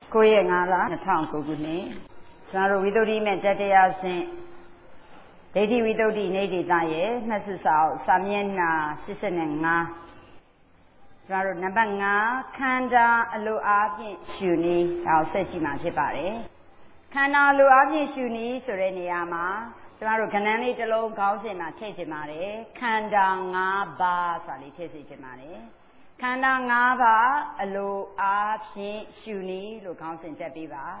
9ရက်5လ2009ခုနှစ်ကျွန်တော်တို့ဝိသုဒ္ဓိမဲ့တတရားစဉ်ဒိဋ္ဌိဝိသုဒ္ဓိနေတိတရဲ့မှတ်စုစာအုပ်စာမျက်နှာ85ကျွန်တော်တို့နံပါတ်5ခန္ဓာအလိုအားဖြင့်ရှုနည်းဒါကိုဆက်ကြည့်မှာဖြစ်ပါတယ်ခန္ဓာအလိုအားဖြင့်ရှုနည်းဆိုတဲ့နေရာမှာကျွန်တော်တို့ကဏ္ဍလေးတစ်လုံးခေါင်းစဉ်မှာထည့်ချင်ပါတယ်ခန္ဓာ5ပါးဆိုတာလေးထည့်စေချင်ပါတယ်ခန္ဓာ5ပါးအလိုအားဖြင့်ရှုနည်းလို့ခေါင်းစဉ်တက်ပေးပါ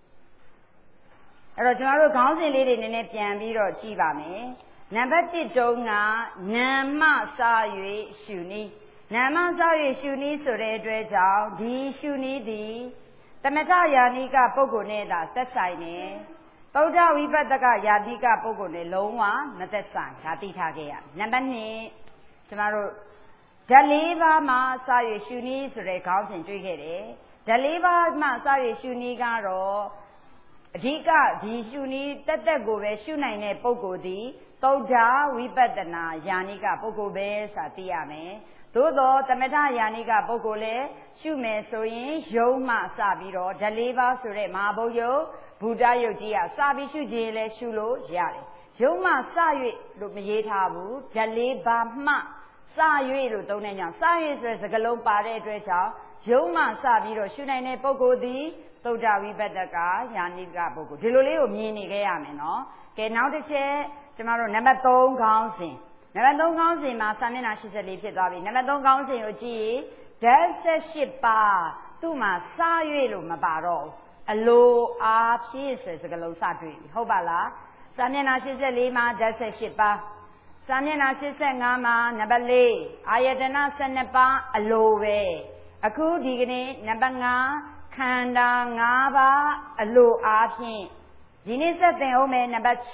အဲ့တော့ကျွန်တော်တို့ခေါင်းစဉ်လေးတွေနည်းနည်းပြန်ပြီးတော့ကြည့်ပါမယ်နံပါတ်1တုန်းကနာမစ၍ရှုနည်းနာမစ၍ရှုနည်းဆိုတဲ့အတွက်ကြောင့်ဒီရှုနည်းသည်သမထယာနိကပုဂ္ဂိုလ်နဲ့သာသက်ဆိုင်နေသုဒ္ဓဝိပဿကယာတိကပုဂ္ဂိုလ်နဲ့လုံးဝမသက်ဆိုင်ဒါသိထားခဲ့ရနံပါတ်2ကျွန်တော်တို့ဓာတ်၄ပါးမှာစ၍ရှုနည်းဆိုတဲ့ခေါင်းစဉ်တွေ့ခဲ့တယ်ဓာတ်၄ပါးမှာစ၍ရှုနည်းကတော့အဓိကဒီရှုနည်းတက်တက်ကိုပဲရှုနိုင်တဲ့ပုဂ္ဂိုလ်သည်သုဒ္ဓဝိပဿနာယာနိကပုဂ္ဂိုလ်ပဲဆိုတာသိရမယ်သို့သောသမထယာနိကပုဂ္ဂိုလ်လည်းရှုမယ်ဆိုရင်ယုံမှစပြီးတော့ဓာတ်၄ပါးဆိုတဲ့မဟာဘုတ်ယုတ်ဘုဒ္ဓယုတ်ကြီးကစပြီးရှုခြင်းလည်းရှုလို့ရတယ်ယုံမှစ၍လို့မရေးထားဘူးဓာတ်၄ပါးမှစ၍လို့သုံးတဲ့ကြောင့်စ၍ဆိုတဲ့စကားလုံးပါတဲ့အတွက်ကြောင့်ယုံမှစပြီးတော့ရှုနိုင်တဲ့ပုဂ္ဂိုလ်သည်သုဒ္ဓဝိပဿကယာနိကပုဂ္ဂိုလ်ဒီလိုလေးကိုမြင်နေခဲ့ရမယ်နော်ကဲနောက်တစ်ချက်ကျမတို့နံပါတ်3ခေါင်းစဉ်နံပါတ်3ခေါင်းစဉ်မှာစာမျက်နှာ84ဖြစ်သွားပြီနံပါတ်3ခေါင်းစဉ်ကိုကြည့်ဓာတ်18ပါးသူ့မှာစ၍လို့မပါတော့အလိုအားဖြင့်ဆိုတဲ့စကားလုံးစတွေ့ပြီဟုတ်ပါလားစာမျက်နှာ84မှာဓာတ်18ပါးစာမျက်နှာ85မှာနံပါတ်4အာယတന12ပါးအလိုပဲအခုဒီကနေ့နံပါတ်5ခန္ဓာ5ပါးအလိုအားဖြင့်ဒီနေ့ဆက်သင်အောင်မယ်နံပါတ်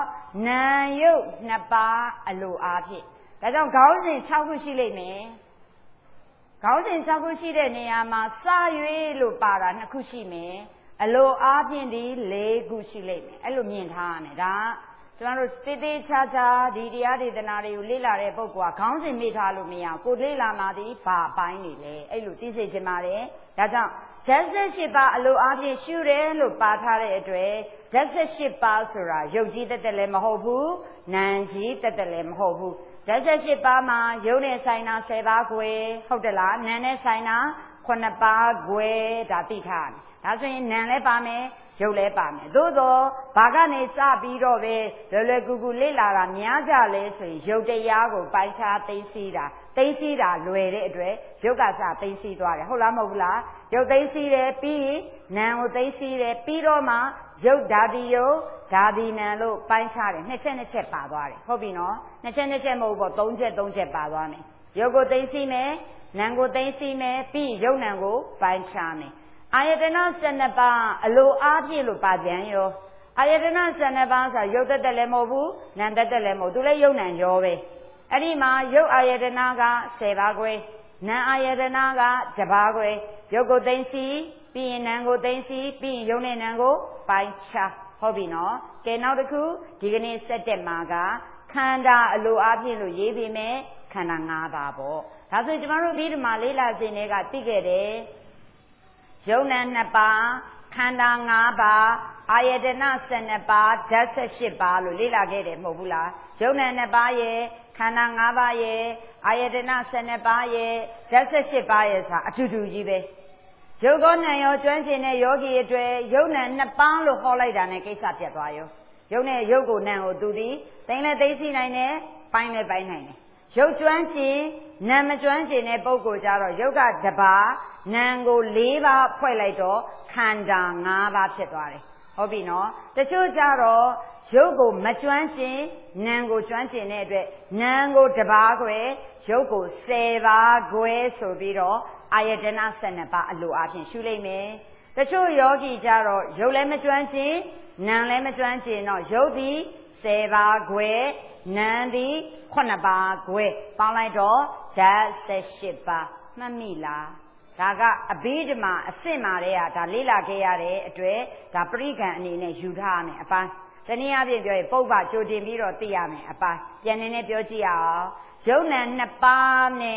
6နာယုတ်2ပါးအလိုအားဖြင့်ဒါကြောင့်ခေါင်းစဉ်6ခုရှိလိမ့်မယ်ခေါင်းစဉ်6ခုရှိတဲ့နေရာမှာစ၍လို့ပါတာ2ခုရှိမယ်အလိုအားဖြင့်ဒီ4ခုရှိလိမ့်မယ်အဲ့လိုမြင်ထားရမယ်ဒါကျွန်တော်တို့တေးသေးချာချာဒီတရားဒေသနာတွေကိုလေ့လာတဲ့ပုဂ္ဂိုလ်ကခေါင်းစဉ်မေ့ထားလို့မရဘူးကိုလေ့လာမှဒီဘာအပိုင်းနေလဲအဲ့လိုသိစေချင်ပါတယ်ဒါကြောင့်ဓာတ်18ပါးအလိုအားဖြင့်ရှုတယ်လို့ပါထားတဲ့အတွက်ဓာတ်18ပါးဆိုတာရုပ်ကြီးတက်တက်လည်းမဟုတ်ဘူးနာမ်ကြီးတက်တက်လည်းမဟုတ်ဘူးဓာတ်18ပါးမှာရုပ်နဲ့ဆိုင်တာ10ပါးခွဲဟုတ်တယ်လားနာမ်နဲ့ဆိုင်တာ9ပါးခွဲဒါသိထားတယ်ဒါဆိုရင်နာမ်လည်းပါမယ်ရုပ်လည်းပါမယ်သို့သောဘာကနေစပြီးတော့ပဲလွယ်လွယ်ကူကူလေ့လာတာများကြလဲဆိုရင်ရုပ်တရားကိုပိုက်ခြားသိသိတာလွယ်တဲ့အတွက်ရုပ်ကစသိသိသွားတယ်ဟုတ်လားမဟုတ်ဘူးလားရုပ်သိသိတယ်ပြီးနာမ်ကိုသိသိတယ်ပြီးတော့မှရုပ်ဓာတိယုတ်ဓာတိနာမ်လို့ပိုင်းခြားတယ်နှစ်ချက်ပါသွားတယ်ဟုတ်ပြီနော်နှစ်ချက်မဟုတ်ပေါ့3ချက်ပါသွားမယ်ရုပ်ကိုသိသိမယ်နာမ်ကိုသိသိမယ်ပြီးရုပ်နာမ်ကိုပိုင်းခြားမယ်အာယတന12ပါးအလိုအားဖြင့်လို့ပါပြန်ရောအာယတန12ပါးဆိုရုပ်တက်လည်းမဟုတ်ဘူးနာမ်တက်လည်းမဟုတ်သူလည်းရုပ်နာမ်ရောပဲအဲ့ဒီမှာရုပ်အာယတနက10ပါးခွဲနာမ်အာယတနက1ပါးခွဲရုပ်ကိုသိသိပြီးရင်နာမ်ကိုသိသိပြီးရင်ရုပ်နဲ့နာမ်ကိုပိုင်းခြားဟုတ်ပြီနော်ကဲနောက်တစ်ခုဒီကနေ့ဆက်တက်မှာကခန္ဓာအလိုအားဖြင့်လို့ရေးပြီးမယ်ခန္ဓာ5ပါးပေါ့ဒါဆိုကျမတို့ဒီမှာလေးလာစဉ်တွေကသိခဲ့တယ်ယုံနာ2ပါးခန္ဓာ5ပါးအာယတန12ပါးဓာတ်18ပါးလို့လေ့လာခဲ့တယ်မဟုတ်ဘူးလားယုံနာ2ပါးရဲ့ခန္ဓာ5ပါးရဲ့အာယတန12ပါးရဲ့ဓာတ်18ပါးရဲ့ဆိုတာအတူတူကြီးပဲယုတ်ကောနာရောကျွမ်းကျင်တဲ့ယောဂီအတွက်ယုံနာ2ပါးလို့ဟောလိုက်တာနဲ့ကိစ္စပြတ်သွားရောယုံနဲ့ယုတ်ကိုနာကိုသူသည်သိလည်းသိသိနိုင်တယ်ပိုင်းလည်းပိုင်းနိုင်တယ်ယုတ်ကျွမ်းကျင်နာမကျွမ်းကျင်တဲ့ပုဂ္ဂိုလ်ကြတော့ယုတ်က1ပါးနာမ်ကို4ပါးဖွဲ့လိုက်တော့ခန္ဓာ5ပါးဖြစ်သွားတယ်ဟုတ်ပြီနော်တချို့ကြတော့ရုပ်ကိုမကျွမ်းကျင်နာမ်ကိုကျွမ်းကျင်တဲ့အတွက်နာမ်ကို1ပါးခွဲရုပ်ကို10ပါးခွဲဆိုပြီးတော့အာယတန12ပါးအလိုအားဖြင့်ရှုလိုက်မယ်တချို့ယောဂီကြတော့ရုပ်လည်းမကျွမ်းကျင်နာမ်လည်းမကျွမ်းကျင်တော့ရုပ်သည်10ပါးခွဲနာမ်သည်9ပါးခွဲပေါင်းလိုက်တော့ဓာတ်18ပါးမှတ်မိလားဒါကအဘိဓမ္မာအစစ်မာတဲ့ဟာဒါလေ့လာခဲ့ရတဲ့အတွက်ဒါပရိက္ခဏ်အနေနဲ့ယူထားရမယ်အပိုင်းတနည်းအားဖြင့်ပြောရင်ပုပ္ပကြိုတင်ပြီးတော့သိရမယ်အပိုင်းပြန်နေနဲ့ပြောကြည့်အောင်ယုံနာ2ပါးနဲ့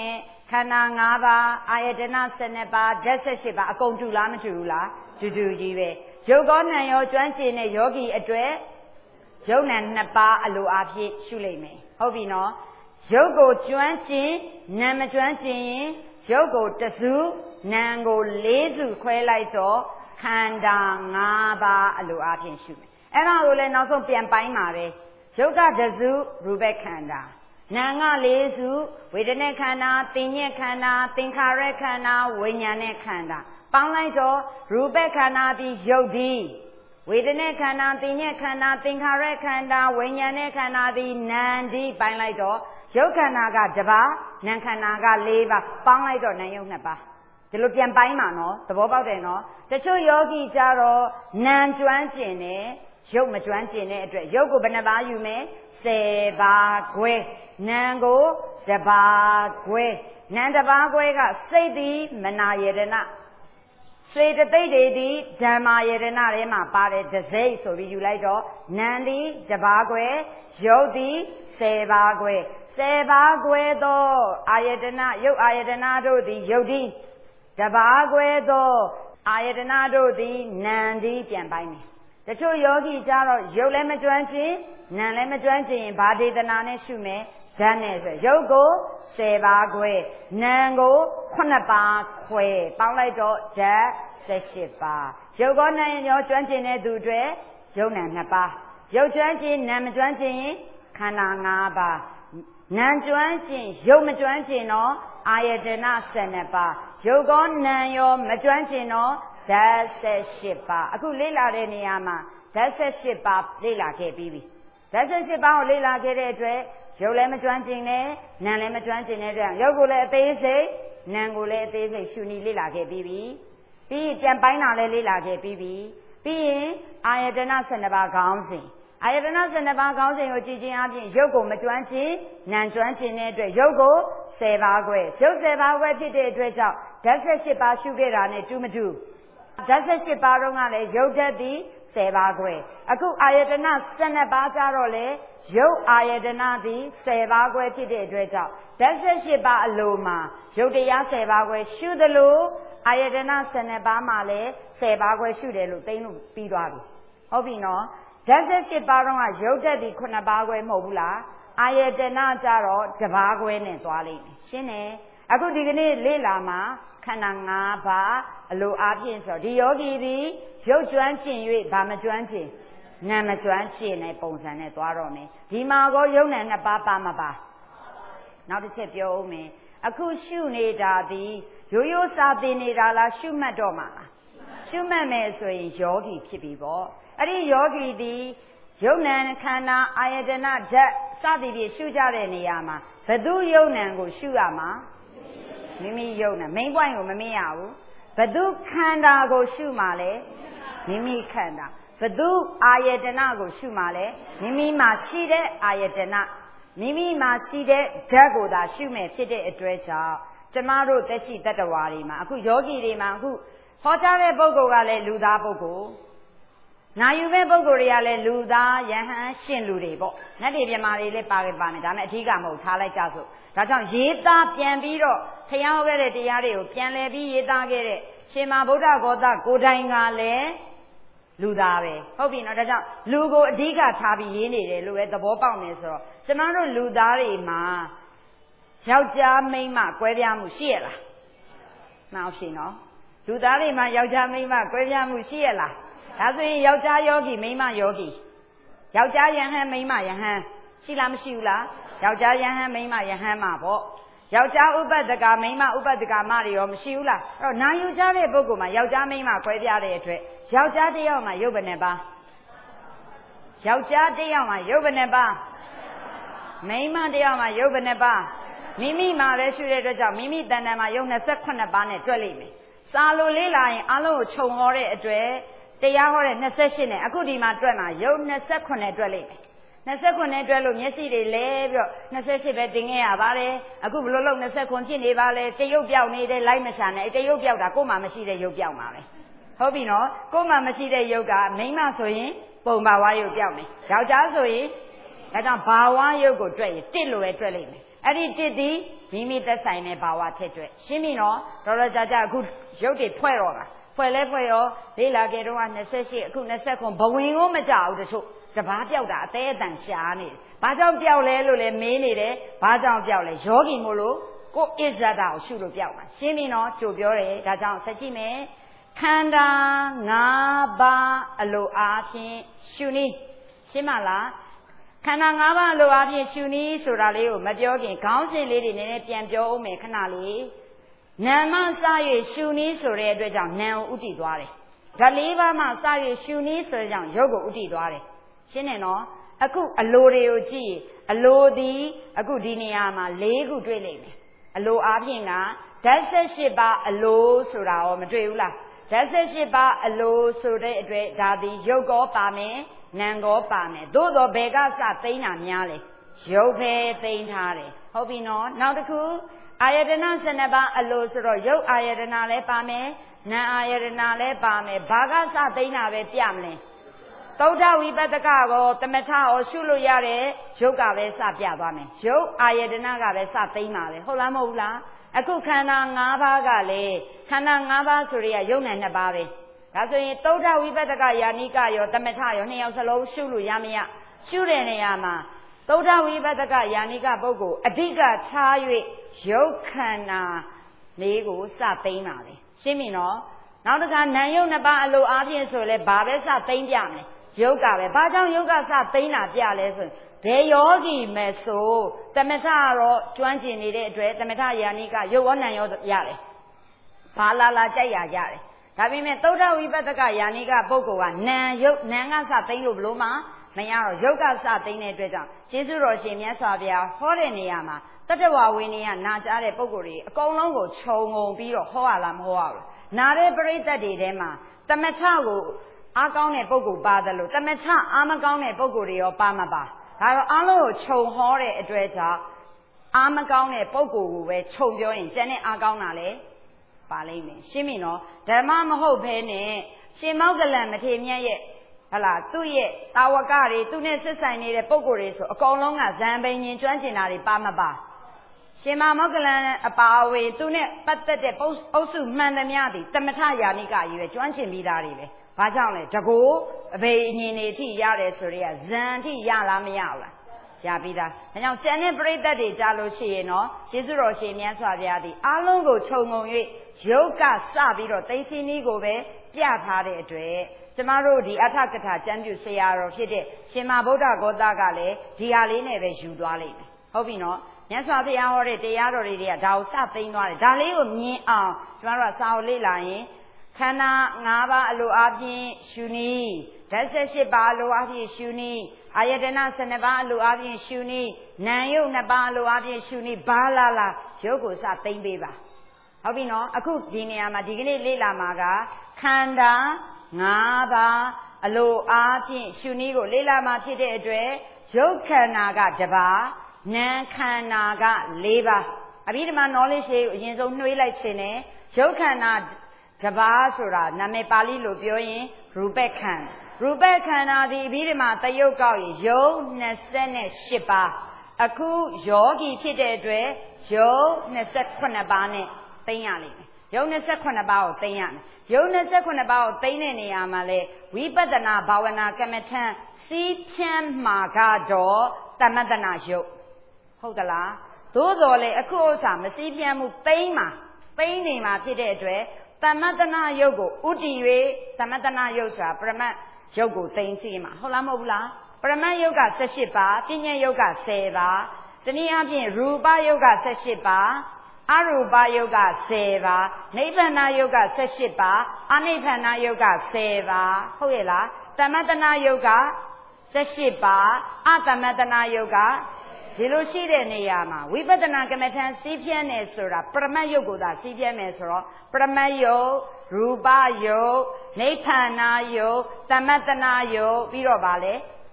ခန္ဓာ၅ပါးအာယတနာ12ပါးဓာတ်18ပါးအကုန်တူလားမတူဘူးလားတူတူကြီးပဲရုပ်ကောနံရောကျွမ်းကျင်တဲ့ယောဂီအတွက်ရုပ်နံ2ပါးအလိုအားဖြင့်ရှုလိုက်မယ်ဟုတ်ပြီနော်ရုပ်ကိုကျွမ်းကျင်နံမကျွမ်းကျင်ရင်ရုပ်ကို1စုနံကို4စုခွဲလိုက်တော့ခန္ဓာ5ပါးအလိုအားဖြင့်ရှုမယ်အဲ့ဒါကိုလည်းနောက်ဆုံးပြန်ပိုင်းပါပဲရုပ်က1စုရူပခန္ဓာနာငါ4စုဝေဒနာခန္ဓာသင်ညက်ခန္ဓာသင်္ခါရခန္ဓာဝိညာဉ်ခန္ဓာပေါင်းလိုက်တော့ရူပခန္ဓာသည်ရုပ်သည်ဝေဒနာခန္ဓာသင်ညက်ခန္ဓာသင်္ခါရခန္ဓာဝိညာဉ်ခန္ဓာသည်နာမ်သည်ပိုင်းလိုက်တော့ရုပ်ခန္ဓာက1ပါးနာမ်ခန္ဓာက4ပါးပေါင်းလိုက်တော့နာမ်ရုပ်2ပါးဒီလိုပြန်ပိုင်းပါနော်သဘောပေါက်တယ်နော်တချို့ယောဂီကြတော့နာမ်ကျွမ်းကျင်တယ်ရုပ်မကျွမ်းကျင်တဲ့အတွက်ရုပ်ကိုဘယ်နှပါးယူမယ်10ပါးခွဲနာမ်ကို1ပါးခွဲနာမ်1ပါးခွဲကစိတ်သည်မနာယတနာစေတသိက်တွေသည်ဓမ္မာယတနာထဲမှာပါတယ်တစိမ့်ဆိုပြီးယူလိုက်တော့နာမ်သည်1ပါးခွဲရုပ်သည်10ပါးခွဲ10ပါးခွဲသောအာယတနာရုပ်အာယတနာတို့သည်ရုပ်သည်1ပါးခွဲသောအာယတနာတို့သည်နာမ်သည်ပြန်ပိုင်းမယ်တချို့ယောဂီကြတော့ရုပ်လည်းမကျွမ်းကျင်နာမ်လည်းမကျွမ်းကျင်ရင်ဘာဒေသနာနဲ့ရှုမယ်ဓာတ်နဲ့ဆိုရုပ်ကို10ပါးခွဲနာမ်ကို9ပါးခွဲပေါင်းလိုက်တော့ဓာတ်18ပါးရုပ်ကောနာမ်ရောကျွမ်းကျင်တဲ့သူတွေရုပ်နာမ်2ပါးရုပ်ကျွမ်းကျင်နာမ်မကျွမ်းကျင်ရင်ခန္ဓာ5ပါးနာမ်ကျွမ်းကျင်ရုပ်မကျွမ်းကျင်တော့အာယတနာ12ပါးရုပ်ကောနာမ်ရောမကျွမ်းကျင်တော့ဓာတ်18ပါးအခုလေ့လာတဲ့နေရာမှာဓာတ်18ပါးလေ့လာခဲ့ပြီးပြီဓာတ်18ပါးကိုလေ့လာခဲ့တဲ့အတွက်ရုပ်လည်းမကျွမ်းကျင်နဲ့နာမ်လည်းမကျွမ်းကျင်တဲ့အတွက်ရုပ်ကိုလည်းအသေးစိတ်နာမ်ကိုလည်းအသေးစိတ်ရှုနည်းလေ့လာခဲ့ပြီးပြီပြီးပြန်ပိုင်းတာလည်းလေ့လာခဲ့ပြီးပြီပြီးရင်အာယတနာ12ပါးခေါင်းစဉ်အာယတနာ12ပါးခေါင်းစဉ်ကိုကြည့်ခြင်းအပြင်ရုပ်ကိုမကျွမ်းကျင်နာမ်ကျွမ်းကျင်တဲ့အတွက်ရုပ်ကို10ပါးခွဲရုပ်10ပါးခွဲဖြစ်တဲ့အတွက်ကြောင့်ဓာတ်18ပါးရှုခဲ့တာနဲ့တူမတူဓာတ်18ပါးတုန်းကလည်းရုပ်ဓာတ်သည်10ပါးခွဲအခုအာယတနာ12ပါးကြတော့လေရုပ်အာယတနာသည်10ပါးခွဲဖြစ်တဲ့အတွက်ကြောင့်ဓာတ်18ပါးအလိုမှာရုပ်တရား10ပါးခွဲရှုသလိုအာယတနာ12ပါးမှာလည်း10ပါးခွဲရှုတယ်လို့သိလို့ပြီးသွားပြီဟုတ်ပြီနော်ဓာတ်18ပါးတော့ကရုပ်ဓာတ်ဒီ9ပါးခွဲမဟုတ်ဘူးလားအာယတနာကြတော့1ပါးခွဲနဲ့သွားလိမ့်မယ်ရှင်းတယ်အခုဒီကနေ့လေ့လာမှာခန္ဓာ5ပါးအလိုအားဖြင့်ဆိုဒီယောဂီဒီရုပ်ကျွမ်းကျင်၍ဗာမကျွမ်းကျင်နာမ်မကျွမ်းကျင်တဲ့ပုံစံနဲ့သွားတော့မယ်ဒီမှာကောရုပ်နဲ့2ပါးပါမပါနောက်တစ်ချက်ပြောဦးမယ်အခုရှုနေတာဒီရိုးရိုးစာသင်နေတာလားရှုမှတ်တော့မှာလားရှုမှတ်မယ်ဆိုရင်ယောဂီဖြစ်ပြီပေါ့အဲ့ဒီယောဂီဒီယုံနံခန္ဓာအာယတနာဓာတ်စသည်ဖြင့်ရှုကြတဲ့နေရာမှာဘယ်သူယုံနံကိုရှုရမှာမိမိယုံနံ main point ကိုမမေ့ရဘူးဘယ်သူခန္ဓာကိုရှုမှာလဲမိမိခန္ဓာဘယ်သူအာယတနာကိုရှုမှာလဲမိမိမှာရှိတဲ့အာယတနာမိမိမှာရှိတဲ့ဓာတ်ကိုသာရှုမယ်ဖြစ်တဲ့အတွက်ကြောင့်ကျမတို့သက်ရှိတတ္တဝါတွေမှာအခုယောဂီတွေမှာအခုဟောကြားတဲ့ပုဂ္ဂိုလ်ကလည်းလူသားပုဂ္ဂိုလ်နာယူမဲ့ပုဂ္ဂိုလ်တွေကလည်းလူသားယဟန်ရှင်လူတွေပေါ့နတ်တွေပြမာတွေလည်းပါမယ်ဒါနဲ့အထီးကမဟုတ်ထားလိုက်ကြစို့ဒါကြောင့်ရေးသားပြန်ပြီးတော့ဖျားဟောခဲ့တဲ့တရားတွေကိုပြန်လည်ပြီးရေးသားခဲ့တဲ့ရှင်မဗုဒ္ဓဂေါသကိုယ်တိုင်ကလည်းလူသားပဲဟုတ်ပြီနော်ဒါကြောင့်လူကိုအဓိကထားပြီးရေးနေတယ်လို့ပဲသဘောပေါက်နေဆိုတော့ကျမတို့လူသားတွေမှာယောက်ျားမိန်းမကွဲပြားမှုရှိရလားမှန်ရှိနော်လူသားတွေမှာယောက်ျားမိန်းမကွဲပြားမှုရှိရလားဒါဆိုရင်ယောက်ျားယောဂီမိန်းမယောဂီယောက်ျားယဟန်မိန်းမယဟန်ရှိလားမရှိဘူးလားယောက်ျားယဟန်မိန်းမယဟန်မှာပေါ့ယောက်ျားဥပဒကမိန်းမဥပဒကမတွေရောမရှိဘူးလားအဲ့တော့နာယူကြတဲ့ပုဂ္ဂိုလ်မှာယောက်ျားမိန်းမကွဲပြားတဲ့အတွက်ယောက်ျားတစ်ယောက်မှာရုပ်ဘယ်နှပါယောက်ျားတစ်ယောက်မှာရုပ်ဘယ်နှပါမိန်းမတစ်ယောက်မှာရုပ်ဘယ်နှပါမိမိမှာပဲရှိတဲ့အတွက်ကြောင့်မိမိတဏ္ဍာမှာရုပ်28ပါးနဲ့တွက်လိမ့်မယ်စာလိုလေးလာရင်အလုံးကိုခြုံဟောတဲ့အတွက်တရားဟောတဲ့28နဲ့အခုဒီမှာတွက်မှာရုပ်28တွက်လိမ့်မယ်29တွက်လို့မျက်စိတွေလဲပြီးတော့28ပဲတင်ခဲ့ရပါတယ်အခုဘလို့လို့29ဖြစ်နေပါလဲတရုပ်ပြောက်နေတဲ့လိုက်မရှာနဲ့တရုပ်ပြောက်တာကိုယ်မှမရှိတဲ့ရုပ်ပြောက်မှာပဲဟုတ်ပြီနော်ကိုယ်မှမရှိတဲ့ရုပ်ကမိန်းမဆိုရင်ပုံဘာဝရုပ်ပြောက်မယ်ယောက်ျားဆိုရင်ဒါကြောင့်ဘာဝရုပ်ကိုတွက်ရင်1လို့ပဲတွက်လိမ့်မယ်အဲ့ဒီ1ဒီမိမိသက်ဆိုင်တဲ့ဘာဝဖြစ်တဲ့ရှင်းပြီနော်တော်တော်ကြာအခုရုပ်တွေဖွဲ့တော့တာဖွဲ့လဲဖွဲ့ရောလေးလာကြတော့28အခု29ဘဝင်ကိုမကြောက်တချို့တပားပြောက်တာအသေးအတန်ရှားနေတယ်ဘာကြောင့်ပြောက်လဲလို့လဲမေးနေတယ်ဘာကြောင့်ပြောက်လဲယောဂီမို့လို့ကိုဣဇ္ဇတာကိုရှုလို့ပြောက်တာရှင်းပြီနော်ကြိုပြောတယ်ဒါကြောင့်ဆက်ကြည့်မယ်ခန္ဓာ5ပါးအလိုအားဖြင့်ရှုနည်းရှင်းမလားခန္ဓာ5ပါးအလိုအားဖြင့်ရှုနည်းဆိုတာလေးကိုမပြောခင်ခေါင်းစဉ်လေးတွေနည်းနည်းပြန်ပြောဦးမယ်ခဏလေးနာမစ၍ရှုနည်းဆိုတဲ့အတွက်ကြောင့်နာကိုဥတည်သွားတယ်ဓာတ်၄ပါးမှစ၍ရှုနည်းဆိုတဲ့ကြောင့်ရုပ်ကိုဥတည်သွားတယ်ရှင်းတယ်နော်အခုအလိုတွေကိုကြည့်အလိုသည်အခုဒီနေရာမှာ၄ခုတွေ့လိမ့်မယ်အလိုအားဖြင့်ကဓာတ်18ပါးအလိုဆိုတာရောမတွေ့ဘူးလားဓာတ်18ပါးအလိုဆိုတဲ့အတွက်ဒါသည်ရုပ်ကောပါမယ်နာမ်ကောပါမယ်သို့သောဘယ်ကစသိမ်းတာများလဲရုပ်ပဲသိမ်းထားတယ်ဟုတ်ပြီနော်နောက်တစ်ခုအာယတနာ12ပါးအလိုဆိုတော့ရုပ်အာယတနာလည်းပါမယ်နာမ်အာယတနာလည်းပါမယ်ဘာကစသိမ်းတာပဲပြမလဲသုဒ္ဓဝိပဿကကောသမထရောရှုလို့ရတဲ့ရုပ်ကပဲစပြသွားမယ်ရုပ်အာယတနာကပဲစသိမ်းပါပဲဟုတ်လားမဟုတ်လားအခုခန္ဓာ5ပါးကလည်းခန္ဓာ5ပါးဆိုရရုပ်နဲ့2ပါးပဲဒါဆိုရင်သုဒ္ဓဝိပဿကယာနိကရောသမထရော2ယောက်စလုံးရှုလို့ရမရရှုတဲ့နေရာမှာသုဒ္ဓဝိပဿကယာနိကပုဂ္ဂိုလ်အဓိကထား၍ရုပ်ခန္ဓာလေးကိုစသိမ်းပါပဲရှင်းပြီနော်နောက်တစ်ခါနာမ်ရုပ်2ပါးအလိုအားဖြင့်ဆိုလဲဘာပဲစသိမ်းပြမလဲရုပ်ကပဲဘာကြောင့်ရုပ်ကစသိမ်းတာပြလဲဆိုရင်ဘယ်ယောဂီမဲ့ဆိုသမထရောကျွမ်းကျင်နေတဲ့အတွက်သမထယာနိကရုပ်ဝဏ္ဏရောရတယ်ဘာလာကြိုက်ရကြတယ်ဒါပေမဲ့သုဒ္ဓဝိပဿကယာနိကပုဂ္ဂိုလ်ကနာမ်ရုပ်နာမ်ကစသိမ်းလို့ဘလို့မှမရတော့ရုပ်ကစသိမ်းတဲ့အတွက်ကြောင့်ကျေးဇူးတော်ရှင်မြတ်စွာဘုရားဟောတဲ့နေရာမှာတတ္တဝဝိနည်းကနာကြားတဲ့ပုဂ္ဂိုလ်တွေအကုန်လုံးကိုခြုံငုံပြီးတော့ဟောရလားမဟောရဘူးနာတဲ့ပရိသတ်တွေထဲမှာသမထကိုအားကောင်းတဲ့ပုဂ္ဂိုလ်ပါတယ်လို့သမထအားမကောင်းတဲ့ပုဂ္ဂိုလ်တွေရောပါမပါဒါတော့အားလုံးကိုခြုံဟောတဲ့အတွက်ကြောင့်အားမကောင်းတဲ့ပုဂ္ဂိုလ်ကိုပဲခြုံပြောရင်ကျန်တဲ့အားကောင်းတာလေပါလိမ့်မယ်ရှင်းပြီနော်ဓမ္မမဟုတ်ဘဲနဲ့ရှင်မောက္ကလံမထေမြတ်ရဲ့ဟလာသူ့ရဲ့တာဝကတွေသူနဲ့ဆက်ဆိုင်နေတဲ့ပုဂ္ဂိုလ်တွေဆိုအကုန်လုံးကဇံပိန်ရင်ကျွမ်းကျင်တာတွေပါမပါရှင်မောက္ကလံအပါအဝင်သူနဲ့ပတ်သက်တဲ့အုပ်စုမှန်သမျှသည်သမထယာနိကကြီးပဲကျွမ်းကျင်ပြီးသားတွေပဲဘာကြောင့်လဲတကူအဘေအငင်တွေအထိရတယ်ဆိုရဲဇံအထိရလားမရဘူးလားရပြီးသားဒါကြောင့်ကျန်တဲ့ပရိသတ်တွေကြားလို့ရှိရင်နော်ကျေးဇူးတော်ရှင်မြတ်စွာဘုရားသည်အားလုံးကိုခြုံငုံ၍ရုပ်ကစပြီးတော့သိသိနည်းကိုပဲပြထားတဲ့အတွက်ကျမတို့ဒီအထကထာကျမ်းပြုဆရာတော်ဖြစ်တဲ့ရှင်မဗုဒ္ဓဂေါတကလည်းဒီဟာလေးနဲ့ပဲယူသွားလိမ့်မယ်ဟုတ်ပြီနော်မြတ်စွာဘုရားဟောတဲ့တရားတော်တွေကဒါကိုစသိမ်းသွားတယ်ဒါလေးကိုမြင်အောင်ကျမတို့ကစာအုပ်လေ့လာရင်ခန္ဓာ5ပါးအလိုအားဖြင့်ရှုနည်းဓာတ်18ပါးအလိုအားဖြင့်ရှုနည်းအာယတနာ12ပါးအလိုအားဖြင့်ရှုနည်းနာမ်ယုတ်2ပါးအလိုအားဖြင့်ရှုနည်းဘာလာရုပ်ကိုစသိမ်းပေးပါဟုတ်ပြီနော်အခုဒီနေရာမှာဒီကနေ့လေ့လာမှာကခန္ဓာ5ပါးအလိုအားဖြင့်ရှုနည်းကိုလေ့လာမှာဖြစ်တဲ့အတွက်ရုပ်ခန္ဓာက1ပါးနာမ်ခန္ဓာက4ပါးအဘိဓမ္မာ knowledge ကိုအရင်ဆုံးနှွေးလိုက်ခြင်းနဲ့ရုပ်ခန္ဓာ1ပါးဆိုတာနာမည်ပါဠိလိုပြောရင်ရူပခန္ဓာရူပခန္ဓာဒီအဘိဓမ္မာတယုတ်ကောက်ရင်ရုပ်28ပါးအခုယောဂီဖြစ်တဲ့အတွက်ရုပ်28ပါးနဲ့သိမ်းရလိမ့်မယ်ရုပ်28ပါးကိုသိမ်းရမယ်ရုပ်28ပါးကိုသိမ်းတဲ့နေရာမှာလဲဝိပဿနာဘာဝနာကမ္မထံစီးဖြန်းမှာကတော့သမတနာယုတ်ဟုတ်သလားသို့တော်လေအခုဥစ္စာမစီးဖြန်းမှုသိမ်းနေမှာဖြစ်တဲ့အတွက်သမတနာယုတ်ကိုဥတည်၍သမတနာယုတ်ဆိုတာပရမတ်ယုတ်ကိုသိမ်းစီမှာဟုတ်လားမဟုတ်ဘူးလားပရမတ်ယုတ်က18ပါးပညာယုတ်က10ပါးတနည်းအားဖြင့်ရူပယုတ်က18ပါးအရူပယုတ်က10ပါးနိဗ္ဗာန်ယုတ်က18ပါးအနိဗ္ဗာန်ယုတ်က10ပါးဟုတ်ရဲ့လားသမတနာယုတ်က18ပါးအသမတနာယုတ်ကဒီလိုရှိတဲ့နေရာမှာဝိပဿနာကမ္မထံစီးပြန်းနေဆိုတာပရမတ်ယုတ်ကိုသာစီးပြန်းမယ်ဆိုတော့ပရမတ်ယုတ်ရူပယုတ်နိဗ္ဗာန်ယုတ်သမတနာယုတ်ပြီးတော့ဗာလဲ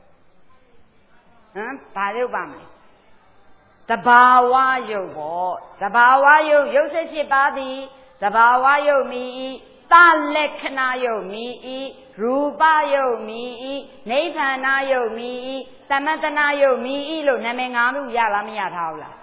ဘာယုတ်ပါမလဲတဘာဝယုတ်ပေါ့တဘာဝယုတ်ရုပ်18ပါးသည်တဘာဝယုတ်မိဤသလက္ခဏာယုတ်မိဤရူပယုတ်မိဤနိဗ္ဗာန်ယုတ်မိဤသမတနာယုတ်မိဤလို့နာမည်5ခုရလားမရထားဘူးလား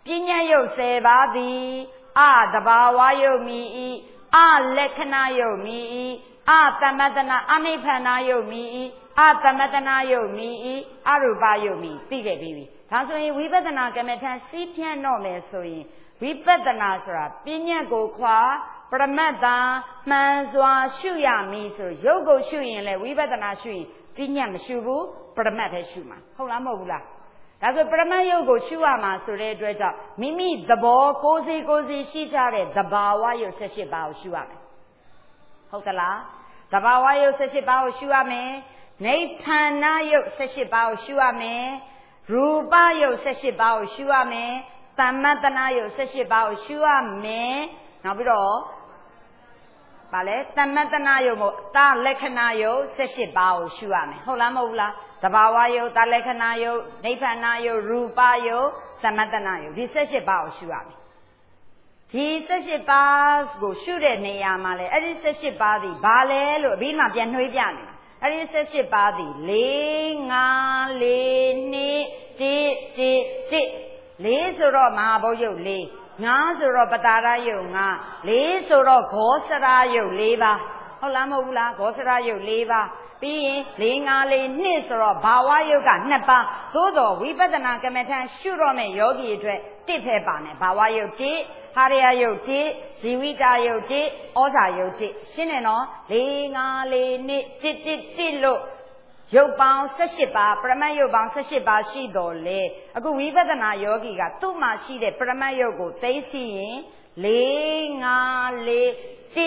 ပညာယုတ်10ပါးသည်တဘာဝယုတ်မိ၏လက္ခဏာယုတ်မိ၏သမတနာအနိဗ္ဗာန်ယုတ်မိ၏သမတနာယုတ်မိ၏အရူပယုတ်မိသိခဲ့ပြီဒါဆိုရင်ဝိပဿနာကမ္မထံစီးဖြန့်တော့မယ်ဆိုရင်ဝိပဿနာဆိုတာပညာကိုခွာပရမတ္တမှန်စွာရှုရမည်ဆိုရုပ်ကိုရှုရင်လေဝိပဿနာရှုရင်ပညာမရှုဘူးပရမတ်ပဲရှုမှာဟုတ်လားမဟုတ်ဘူးလားဒါဆိုပရမတ်ယုတ်ကိုရှုရမှာဆိုတဲ့အတွက်ကြောင့်မိမိသဘောကိုယ်စီရှိကြတဲ့သဘာဝယုတ်18ပါးကိုရှုရမယ်ဟုတ်သလားသဘာဝယုတ်18ပါးကိုရှုရမယ်နိဗ္ဗာန်ယုတ်18ပါးကိုရှုရမယ်ရူပယုတ်18ပါးကိုရှုရမယ်သမတနာယုတ်18ပါးကိုရှုရမယ်နောက်ပြီးတော့ဗာလဲသမတနာယုတ်မို့လက္ခဏာယုတ်18ပါးကိုရှုရမယ်ဟုတ်လားမဟုတ်ဘူးလားသဘာဝယုတ်လက္ခဏာယုတ်နိဗ္ဗာန်ယုတ်ရူပယုတ်သမတနာယုတ်ဒီ18ပါးကိုရှုရမယ်ဒီ18ပါးကိုရှုတဲ့နေရာမှာလဲအဲ့ဒီ18ပါးဒီဘာလဲလို့အပြီးမှပြန်နှွေးပြနေတာအဲ့ဒီ18ပါးဒီ4 5 4 2 1 1ဆိုတော့မဟာဘုတ်ယုတ်4 5ဆိုတော့ပတာရယုတ်5 4ဆိုတော့ဂောစရယုတ်4ပါးဟုတ်လားမဟုတ်ဘူးလားဂောစရယုတ်4ပါးပြီးရင်4 5 4 2ဆိုတော့ဘာဝယုတ်က2ပါးသို့တော်ဝိပဿနာကမ္မထံရှုတော့မဲ့ယောဂီအတွက်1ဖက်ပါနဲ့ဘာဝယုတ်1ဟာရယယုတ်1ဇီဝိတယုတ်1ဩဇာယုတ်1ရှင်းတယ်နော်4 5 4 2 1လို့ရုပ်ပေါင်း18ပါးပရမတ်ရုပ်ပေါင်း18ပါးရှိတော်လေအခုဝိပဿနာယောဂီကသူ့မှာရှိတဲ့ပရမတ်ရုပ်ကိုသိသိရင်4 5 4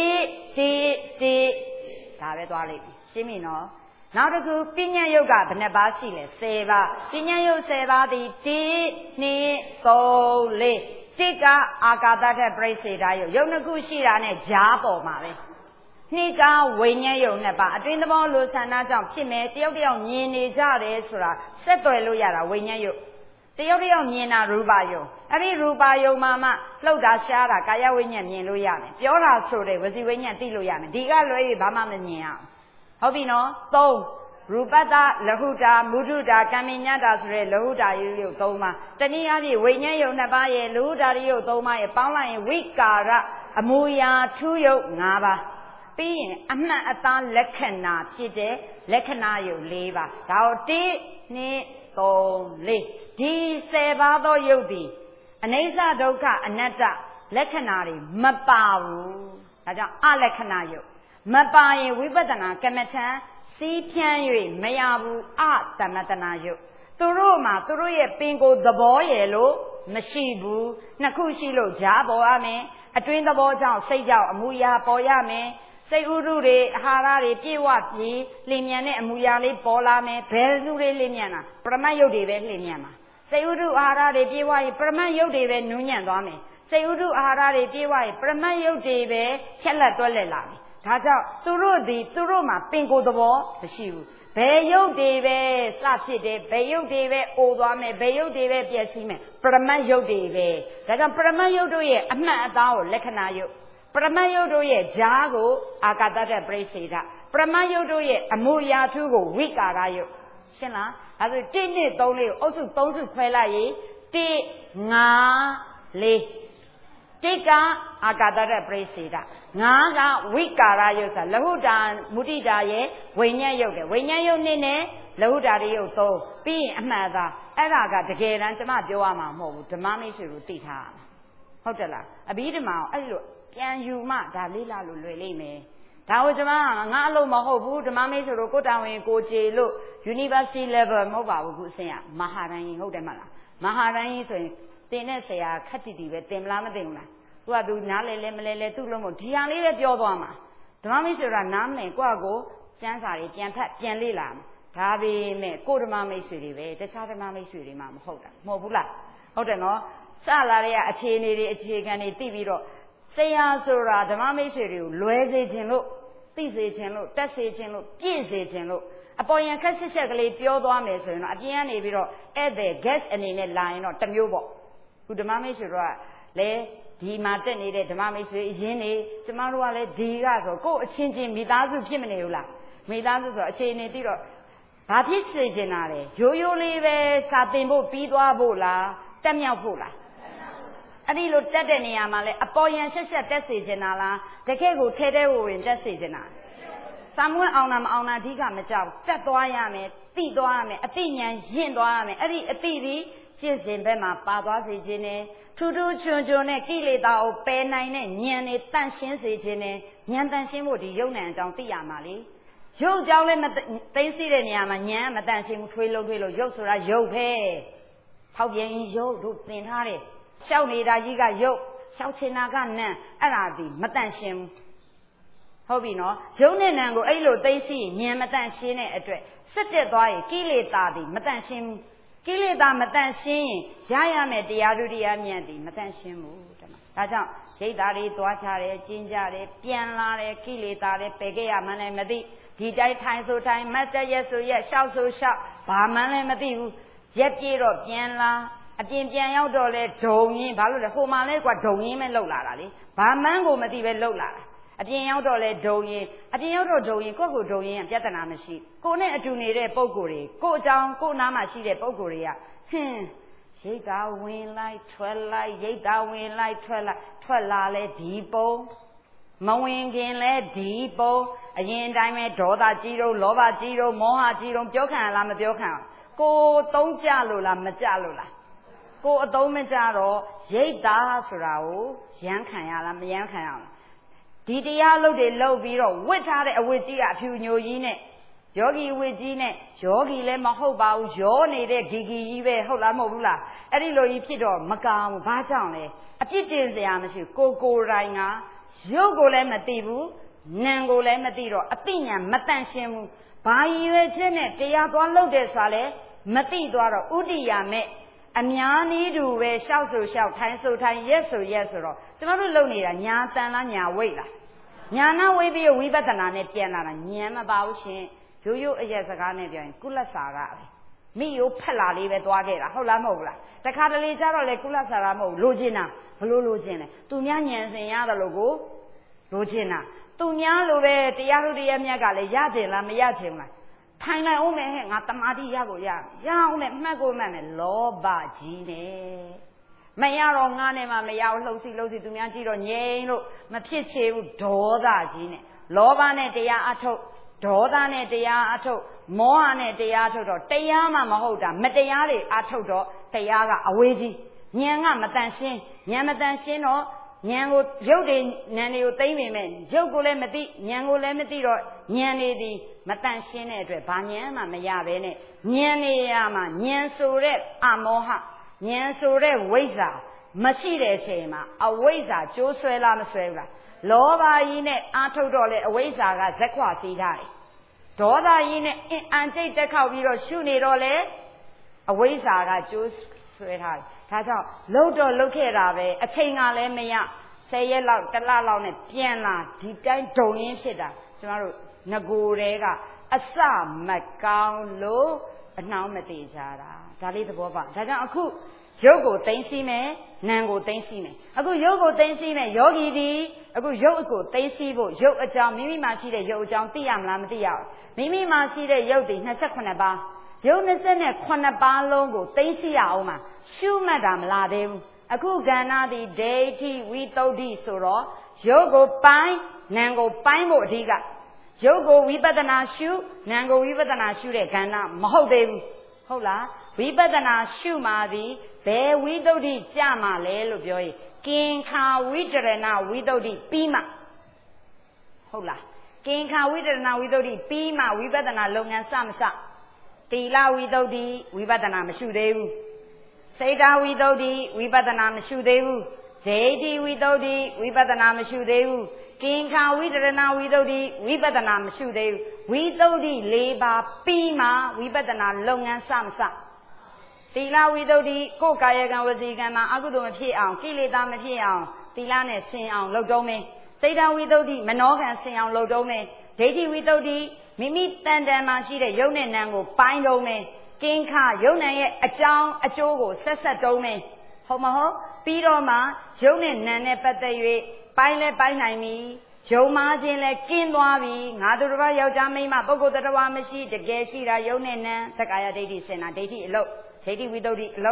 1 ဒါပဲသွားလိမ့်မယ်ရှင်းပြီနော်နောက်တစ်ခုပညာယုတ်ကဘယ်နှပါးရှိလဲ10ပါးပညာယုတ်10ပါးသည်1 2 3 4တစ်ကအာကာသထပရိစ္ဆေဒယုတ်ရုပ်နှစ်ခုရှိတာနဲ့ဂျားပေါ်မှာပဲနှစ်ကဝိညာဉ်ယုတ်နှစ်ပါးအတွင်းသဘောလိုဆန္ဒကြောင့်ဖြစ်မယ်တယောက်တယောက်မြင်နေကြတယ်ဆိုတာဆက်သွယ်လို့ရတာဝိညာဉ်ယုတ်တယောက်တယောက်မြင်တာရူပယုတ်အဲ့ဒီရူပယုတ်မှာမှလှုပ်တာရှားတာကာယဝိညာဉ်မြင်လို့ရမယ်ပြောတာဆိုတဲ့ဝစီဝိညာဉ်သိလို့ရမယ်ဒီကလွဲပြီးဘာမှမမြင်အောင်ဟုတ်ပြီနော်3ရူပတလဟုတာမုဒုတာကမ္မညတာဆိုတဲ့လဟုတာယုတ်3ပါးတနည်းအားဖြင့်ဝိညာဉ်ယုတ်2ပါးရဲ့လဟုတာယုတ်3ပါးရဲ့ပေါင်းလိုက်ရင်ဝိကာရအမူအရာထူးယုတ်5ပါးပြီးရင်အမှန်အသားလက္ခဏာဖြစ်တဲ့လက္ခဏာယုတ်4ပါးဒါကို1 2 3 4ဒီ10ပါးသောယုတ်သည်အနိစ္စဒုက္ခအနတ္တလက္ခဏာတွေမပါဘူးဒါကြောင့်အလက္ခဏာယုတ်မပါရင်ဝိပဿနာကမ္မထံစီးဖြန်း၍မရဘူးသမတနာယုတ်သူတို့မှာသူတို့ရဲ့ပင်ကိုယ်သဘောရဲ့လို့မရှိဘူးနှစ်ခုရှိလို့ဂျားပေါ်ရမယ်အတွင်းသဘောကြောင့်စိတ်ကြောင့်အမူအရာပေါ်ရမယ်စိတ်ဥဒုတွေအာဟာရတွေပြည့်ဝပြီးလင်းမြန်တဲ့အမူအရာလေးပေါ်လာမယ်ဘယ်သူတွေလင်းမြန်တာပရမတ်ယုတ်တွေပဲလင်းမြန်မှာစိတ်ဥဒုအာဟာရတွေပြည့်ဝရင်ပရမတ်ယုတ်တွေပဲနူးညံ့သွားမယ်စိတ်ဥဒုအာဟာရတွေပြည့်ဝရင်ပရမတ်ယုတ်တွေပဲချက်လက်တွက်လက်လာမယ်ဒါကြောင့်သူတို့မှာပင်ကိုယ်သဘောမရှိဘူးဘယ်ယုတ်တွေပဲစဖြစ်တယ်ဘယ်ယုတ်တွေပဲအိုသွားမယ်ဘယ်ယုတ်တွေပဲပျက်စီးမယ်ပရမတ်ယုတ်တွေပဲဒါကြောင့်ပရမတ်ယုတ်တို့ရဲ့အမှန်အသားကိုလက္ခဏာယုတ်ပရမတ်ယုတ်တို့ရဲ့ဂျားကိုအာကာသတ္တပရိစ္ဆေဒပရမတ်ယုတ်တို့ရဲ့အမူအရာထူးကိုဝိကာရယုတ်ရှင်းလားဒါဆို1 2 3လေးကိုအုပ်စု3စုခွဲလိုက်ရင်1 5 4တိကအာကာသတ္တပရိစ္ဆေဒ5ကဝိကာရယုတ်ဆိုလဟုတာမုဒိတာရဲ့ဝိညာဉ်ယုတ်တယ်ဝိညာဉ်ယုတ်2နဲ့လဟုတာယုတ်3ပြီးရင်အမှန်သားအဲ့ဒါကတကယ်တမ်းကျမပြောရမှာမဟုတ်ဘူးဓမ္မမိတ်ဆွေတို့သိထားရမှာဟုတ်တယ်လားအဘိဓမ္မာအဲ့လိုပြန်ယူမှဒါလေးလာလို့လွယ်လိမ့်မယ်ဒါကိုကျမငါအလုပ်မဟုတ်ဘူးဓမ္မမိတ်ဆွေတို့ကိုတာဝန်ကိုကျေလို့ University level မဟုတ်ပါဘူးခုအဆင့်ကမဟာရန်ကြီးဟုတ်တယ်မလားမဟာရန်ကြီးဆိုရင်တင်တဲ့ဆရာခက်တီတီပဲတင်မလားမတင်ဘူးလားသူကသူနားလဲလဲမလဲလဲသူ့လုံးမို့ဒီဟာလေးပဲပြောသွားမှာဓမ္မမိတ်ဆွေကနားမလည်ကိုယ့်ကိုကျမ်းစာတွေပြန်ဖတ်ပြန်လေ့လာဒါပေမဲ့ကိုဓမ္မမိတ်ဆွေတွေပဲတခြားဓမ္မမိတ်ဆွေတွေမှမဟုတ်တာမဟုတ်ဘူးလားဟုတ်တယ်နော်စလာတဲ့အခြေအနေတွေအခြေခံတွေသိပြီးတော့ဆရာဆိုတာဓမ္မမိတ်ဆွေတွေကိုလွဲစေခြင်းလို့သိစေခြင်းလို့တက်စေခြင်းလို့ပြည့်စေခြင်းလို့အပေါ်ယံခက်ဆက်ချက်ကလေးပြောသွားမယ်ဆိုရင်တော့အပြင်ကနေပြီးတော့ဧည့်သည် guest အနေနဲ့လာရင်တော့တစ်မျိုးပေါ့ခုဓမ္မမိတ်ဆွေတို့ကလည်းဒီမှာတက်နေတဲ့ဓမ္မမိတ်ဆွေအရင်နေကျမတို့ကလည်းဒီကဆိုကိုယ့်အချင်းချင်းမိသားစုဖြစ်မနေဘူးလားမိသားစုဆိုအခြေအနေသိတော့ဘာဖြစ်စေချင်တာလဲရိုးရိုးလေးပဲစာသင်ဖို့ပြီးသွားဖို့လားတက်မြောက်ဖို့လားအဲ့ဒီလိုတက်တဲ့နေရာမှာလဲအပေါ်ယံရှက်ရှက်တက်စေချင်တာလားတကယ်ကိုထဲထဲဝင်တက်စေချင်တာစာမွေးအောင်တာမအောင်တာအဓိကမကြောက်တက်သွားရမယ်သိသွားရမယ်အသိဉာဏ်ရင့်သွားရမယ်အဲ့ဒီအသိဒီကျင့်စဉ်ဘက်မှာပါသွားစေခြင်းနဲ့ထူးထူးချွန်ချွန်နဲ့ကိလေသာကိုပယ်နိုင်တဲ့ဉာဏ်နဲ့တန့်ရှင်းစေခြင်းနဲ့ဉာဏ်တန့်ရှင်းဖို့ဒီယုံ nant အကြောင်းသိရမှာလေရုပ်ကြောင့်လည်းသိသိတဲ့နေရာမှာဉာဏ်မတန့်ရှင်းဘူးထွေးလို့ရုပ်ဆိုတာရုပ်ပဲဖောက်ပြန်ရုပ်တို့သင်ထားတယ်ရှောက်နေတာကြီးကရုပ်ရှောက်ချင်တာကနံအဲ့ဒါဒီမတန့်ရှင်းဘူးဟုတ်ပြီနော်ရုပ်နဲ့နံကိုအဲ့လိုသိသိဉာဏ်မတန့်ရှင်းတဲ့အတွက်စက်တက်သွားရင်ကိလေသာဒီမတန့်ရှင်းဘူးကိလေသာမတန့်ရှင်းရင်ရရမယ်တရားဓုတရားမြတ်ဒီမတန့်ရှင်းဘူးတဲ့မှာဒါကြောင့်ရိတ်သားတွေသွားချတယ်ကျင်းကြတယ်ပြန်လာတယ်ကိလေသာတွေပယ်ခဲ့ရမှန်းလည်းမသိဒီတိုင်းထိုင်ဆိုထိုင်မတ်တရက်ဆိုရက်ရှောက်ဆိုရှောက်ဘာမှန်းလည်းမသိဘူးရက်ပြေတော့ပြန်လာအပြင်ပြန်ရောက်တော့လဲဒုံရင်းဘာလို့လဲဟိုမှာလဲကွာဒုံရင်းပဲလှုပ်လာတာလေဘာမှန်းကိုမသိပဲလှုပ်လာတာအပြင်ရောက်တော့လဲဒုံရင်းအပြင်ရောက်တော့ဒုံရင်းကိုယ့်ကိုဒုံရင်းကပြဿနာမရှိကိုနဲ့အတူနေတဲ့ပုံကိုယ်တွေကိုအကြောင်းကိုနားမှာရှိတဲ့ပုံကိုယ်တွေကဟင်းရိတ်တာဝင်လိုက်ထွက်လိုက်ရိတ်တာဝင်လိုက်ထွက်လိုက်ထွက်လာလဲဒီပုံမဝင်ခင်လဲဒီပုံအရင်တိုင်းပဲဒေါသကြီးတော့လောဘကြီးတော့မောဟကြီးတော့ပြောခံလားမပြောခံကိုသုံးကြလို့လားမကြလို့လားကိုအသုံးမကြတော့ရိတ်တာဆိုတာကိုရမ်းခံရလားမရမ်းခံရလားဒီတရားလုပ်တွေလုပ်ပြီးတော့ဝစ်ထားတဲ့အဝစ်ကြီးကအဖြူညိုကြီးနဲ့ယောဂီဝစ်ကြီးနဲ့ယောဂီလည်းမဟုတ်ပါဘူးရောနေတဲ့ဂီဂီကြီးပဲဟုတ်လားမဟုတ်ဘူးလားအဲ့ဒီလိုကြီးဖြစ်တော့မကောင်းဘူးဘာကြောင့်လဲအပြစ်တင်စရာမရှိကိုကိုယ်တိုင်ကရုပ်ကိုလည်းမသိဘူးနာမ်ကိုလည်းမသိတော့အသိဉာဏ်မတန့်ရှင်းဘူးဘာရည်ရွယ်ချက်နဲ့တရားသွားလုပ်တယ်ဆိုတာလဲမသိသွားတော့ဥဒိယာမဲ့အများနည်းတူပဲရှောက်ဆိုရှောက်ထိုင်ဆိုထိုင်ရက်ဆိုရက်ဆိုတော့ကျမတို့လုပ်နေတာညာတန်လားညာဝိတ်လားညာနာဝိပြီးဝိပဿနာနဲ့ပြန်လာတာဉာဏ်မပါဘူးရှင်ရိုးရိုးအရက်စကားနဲ့ပြောရင်ကုလစာရပဲမိရိုးဖက်လာလေးပဲသွားခဲ့တာဟုတ်လားမဟုတ်ဘူးလားတခါတလေကျတော့လေကုလစာရမဟုတ်လိုချင်တာဘလို့လိုချင်လဲသူများဉာဏ်စင်ရတယ်လို့ကိုလိုချင်တာသူများလိုပဲတရားတို့တရားမြတ်ကလည်းရချင်လားမရချင်လားထိုင်လိုက်အောင်မယ်ဟဲ့ငါတမာတိရကိုရအောင်မယ်မှတ်ကိုမှတ်မယ်လောဘကြီးနဲ့မရတော့ငါနဲ့မှမရဘူးလှုပ်စီသူများကြည့်တော့ငြိမ်လို့မဖြစ်ချေဘူးဒေါသကြီးနဲ့လောဘနဲ့တရားအထုတ်ဒေါသနဲ့တရားအထုတ်မောဟနဲ့တရားအထုတ်တော့တရားမှမဟုတ်တာမတရားတွေအထုတ်တော့တရားကအဝေးကြီးဉာဏ်ကမတန်ရှင်းဉာဏ်မတန်ရှင်းတော့ဉာဏ်ကိုရုပ်တွေနာမ်တွေကိုသိမ့်ပေမဲ့ရုပ်ကိုလည်းမသိဉာဏ်ကိုလည်းမသိတော့ဉာဏ်တွေဒီမတန်ရှင်းတဲ့အတွက်ဘာဉာဏ်မှမရဘဲနဲ့ဉာဏ်နေရမှာဉာဏ်ဆိုတဲ့အမောဟဉာဏ်ဆိုတဲ့ဝိဇ္ဇာမရှိတဲ့အချိန်မှာအဝိဇ္ဇာကျိုးဆွဲလားမဆွဲဘူးလားလောဘကြီးနဲ့အာထုတ်တော့လေအဝိဇ္ဇာကဇက်ခွစီးထားတယ်ဒေါသကြီးနဲ့အံကျိတ်တက်ခောက်ပြီးတော့ရှုနေတော့လေအဝိဇ္ဇာကကျိုးဆွဲထားတယ်ဒါကြောင့်လှုပ်တော့လှုပ်ခဲ့တာပဲအချိန်ကလည်းမရ10ရက်လောက်တစ်လလောက်နဲ့ပြန်လာဒီတိုင်းဒုံရင်းဖြစ်တာကျမတို့ငကိုယ်တဲကအစမကောင်းလို့အနှောင်းမသေးကြတာဒါလေးသဘောပေါက်ဒါကြောင့်အခုရုပ်ကိုသိမ်းစီးမယ်နာမ်ကိုသိမ်းစီးမယ်အခုရုပ်ကိုသိမ်းစီးမယ်ယောဂီဒီအခုရုပ်အကိုသိမ်းစီးဖို့ရုပ်အကြောင်းမိမိမှာရှိတဲ့ရုပ်အကြောင်းသိရမလားမသိရဘူးမိမိမှာရှိတဲ့ရုပ်တွေ28ပါးရုပ်28ပါးလုံးကိုသိမ်းစီးရအောင်မှာရှုမှတ်တာမလားသေးဘူးအခုကဏ္ဍသည်ဒိဋ္ဌိဝိသုဒ္ဓိဆိုတော့ရုပ်ကိုပိုင်းနာမ်ကိုပိုင်းဖို့အဓိကရုပ်ကိုဝိပဿနာရှုနာမ်ကိုဝိပဿနာရှုတဲ့ကဏ္ဍမဟုတ်သေးဘူးဟုတ်လားဝိပဿနာရှုမှသည်ဘယ်ဝိသုဒ္ဓိကြမှာလဲလို့ပြောရင်ကင်္ခာဝိတရဏဝိသုဒ္ဓိပြီးမှဟုတ်လားကင်္ခာဝိတရဏဝိသုဒ္ဓိပြီးမှဝိပဿနာလုပ်ငန်းစမစတီလဝိသုဒ္ဓိဝိပဿနာမရှုသေးဘူးစေတဝိသုဒ္ဓိဝိပဿနာမရှုသေးဘူးဒိဋ္ဌိဝိသုဒ္ဓိဝိပဿနာမရှုသေးဘူးကင်္ခာဝိတရဏဝိသုဒ္ဓိဝိပဿနာမရှုသေးဘူးဝိသုဒ္ဓိ4ပါးပြီးမှဝိပဿနာလုပ်ငန်းစမစသီလဝိသုဒ္ဓိကိုယ်ကာယကံဝစီကံမှာအကုသိုလ်မဖြစ်အောင်ကိလေသာမဖြစ်အောင်သီလနဲ့ဆင်အောင်လုပ်တော့မယ်စေတဝိသုဒ္ဓိမနောကံဆင်အောင်လုပ်တော့မယ်ဒိဋ္ဌိဝိသုဒ္ဓိမိမိတန်တန်မှာရှိတဲ့ယုတ်နဲ့နံကိုပိုင်းတော့မယ်ကင်္ခယုတ်နံရဲ့အကြောင်းအကျိုးကိုဆက်တုံးမယ်ဟုတ်မဟုတ်ပြီးတော့မှယုတ်နဲ့နံနဲ့ပတ်သက်၍ပိုင်းလဲပိုင်းနိုင်ပြီယုံမာခြင်းလဲကင်းသွားပြီငါတို့တစ်ပါးယောက်ျားမိန်းမပုဂ္ဂိုလ်တရားမရှိတကယ်ရှိတာယုံနဲ့နံသက္ကာယဒိဋ္ဌိစင်တာဒိဋ္ဌိအလုတ်ဒိဋ္ဌိဝိသုဒ္ဓိအလုတ်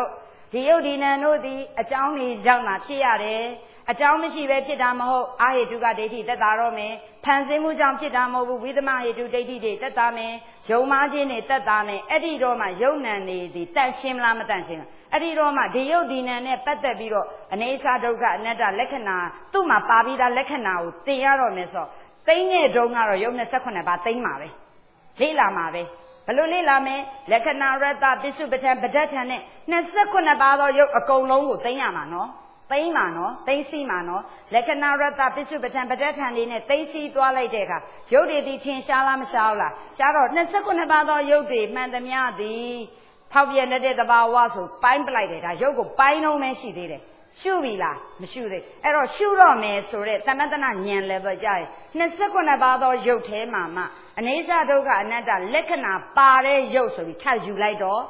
ဒီယုတ်ဒီနံတို့သည်အကြောင်းတွေကြောင့်သာဖြစ်ရတယ်အကြောင်းမရှိပဲဖြစ်တာမဟုတ်အာဟိတုကဒိဋ္ဌိတက်တာတော့မယ်ဖန်ဆင်းမှုကြောင့်ဖြစ်တာမဟုတ်ဘူးဝိသမဟိတုဒိဋ္ဌိတွေတက်တာမယ်ယုံမားခြင်းတွေတက်တာမယ်အဲ့ဒီတော့မှယုံနံနေသည်တန့်ရှင်းမလားမတန့်ရှင်းလားအဲ့ဒီတော့မှဒီယုတ်ဒီနံနဲ့ပတ်သက်ပြီးတော့အနေစာဒုက္ခအနတ္တလက္ခဏာသူ့မှာပါပြီးသားလက္ခဏာကိုသင်ရတော့မယ်ဆိုသိမ့်တဲ့တုန်းကတော့ယုံ28ပါးသိမ့်ပါပဲလေ့လာမှာပဲဘလို့လေ့လာမယ်လက္ခဏာရတ္တပစ္စုပ္ပထံပဋ္ဌာန်းနဲ့28ပါးသောယုတ်အကုန်လုံးကိုသိမ့်ရမှာနော်သိမ့်မှာနော်သိမ့်စီမှာနော်လက္ခဏာရတ္တပစ္စုပ္ပထံပဋ္ဌာန်းလေးနဲ့သိမ့်စီသွားလိုက်တဲ့အခါယုတ်တွေဒီထင်ရှားလားမရှားဘူးလားရှားတော့28ပါးသောယုတ်တွေမှန်သမျှသည်ဖောက်ပြန်တဲ့သဘာဝဆိုပိုင်းပလိုက်တယ်ဒါယုတ်ကိုပိုင်းလုံးပဲရှိသေးတယ်ရှုပြီလားမရှုသေးအဲ့တော့ရှုတော့မယ်ဆိုတဲ့သမတနာဉာဏ် level ကြရင်28ပါးသောယုတ်ထဲမှာမှအနေစာဒုက္ခအနတ္တလက္ခဏာပါတဲ့ယုတ်ဆိုပြီးထပ်ယူလိုက်တော့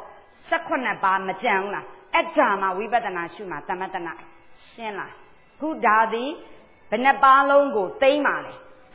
18ပါးမကြံဘူးလားအဲ့ဒါမှဝိပဿနာရှုမှာသမတနာရှင်းလားခုဒါသည်ဘယ်နှပါလုံးကိုသိမ့်ပါလေ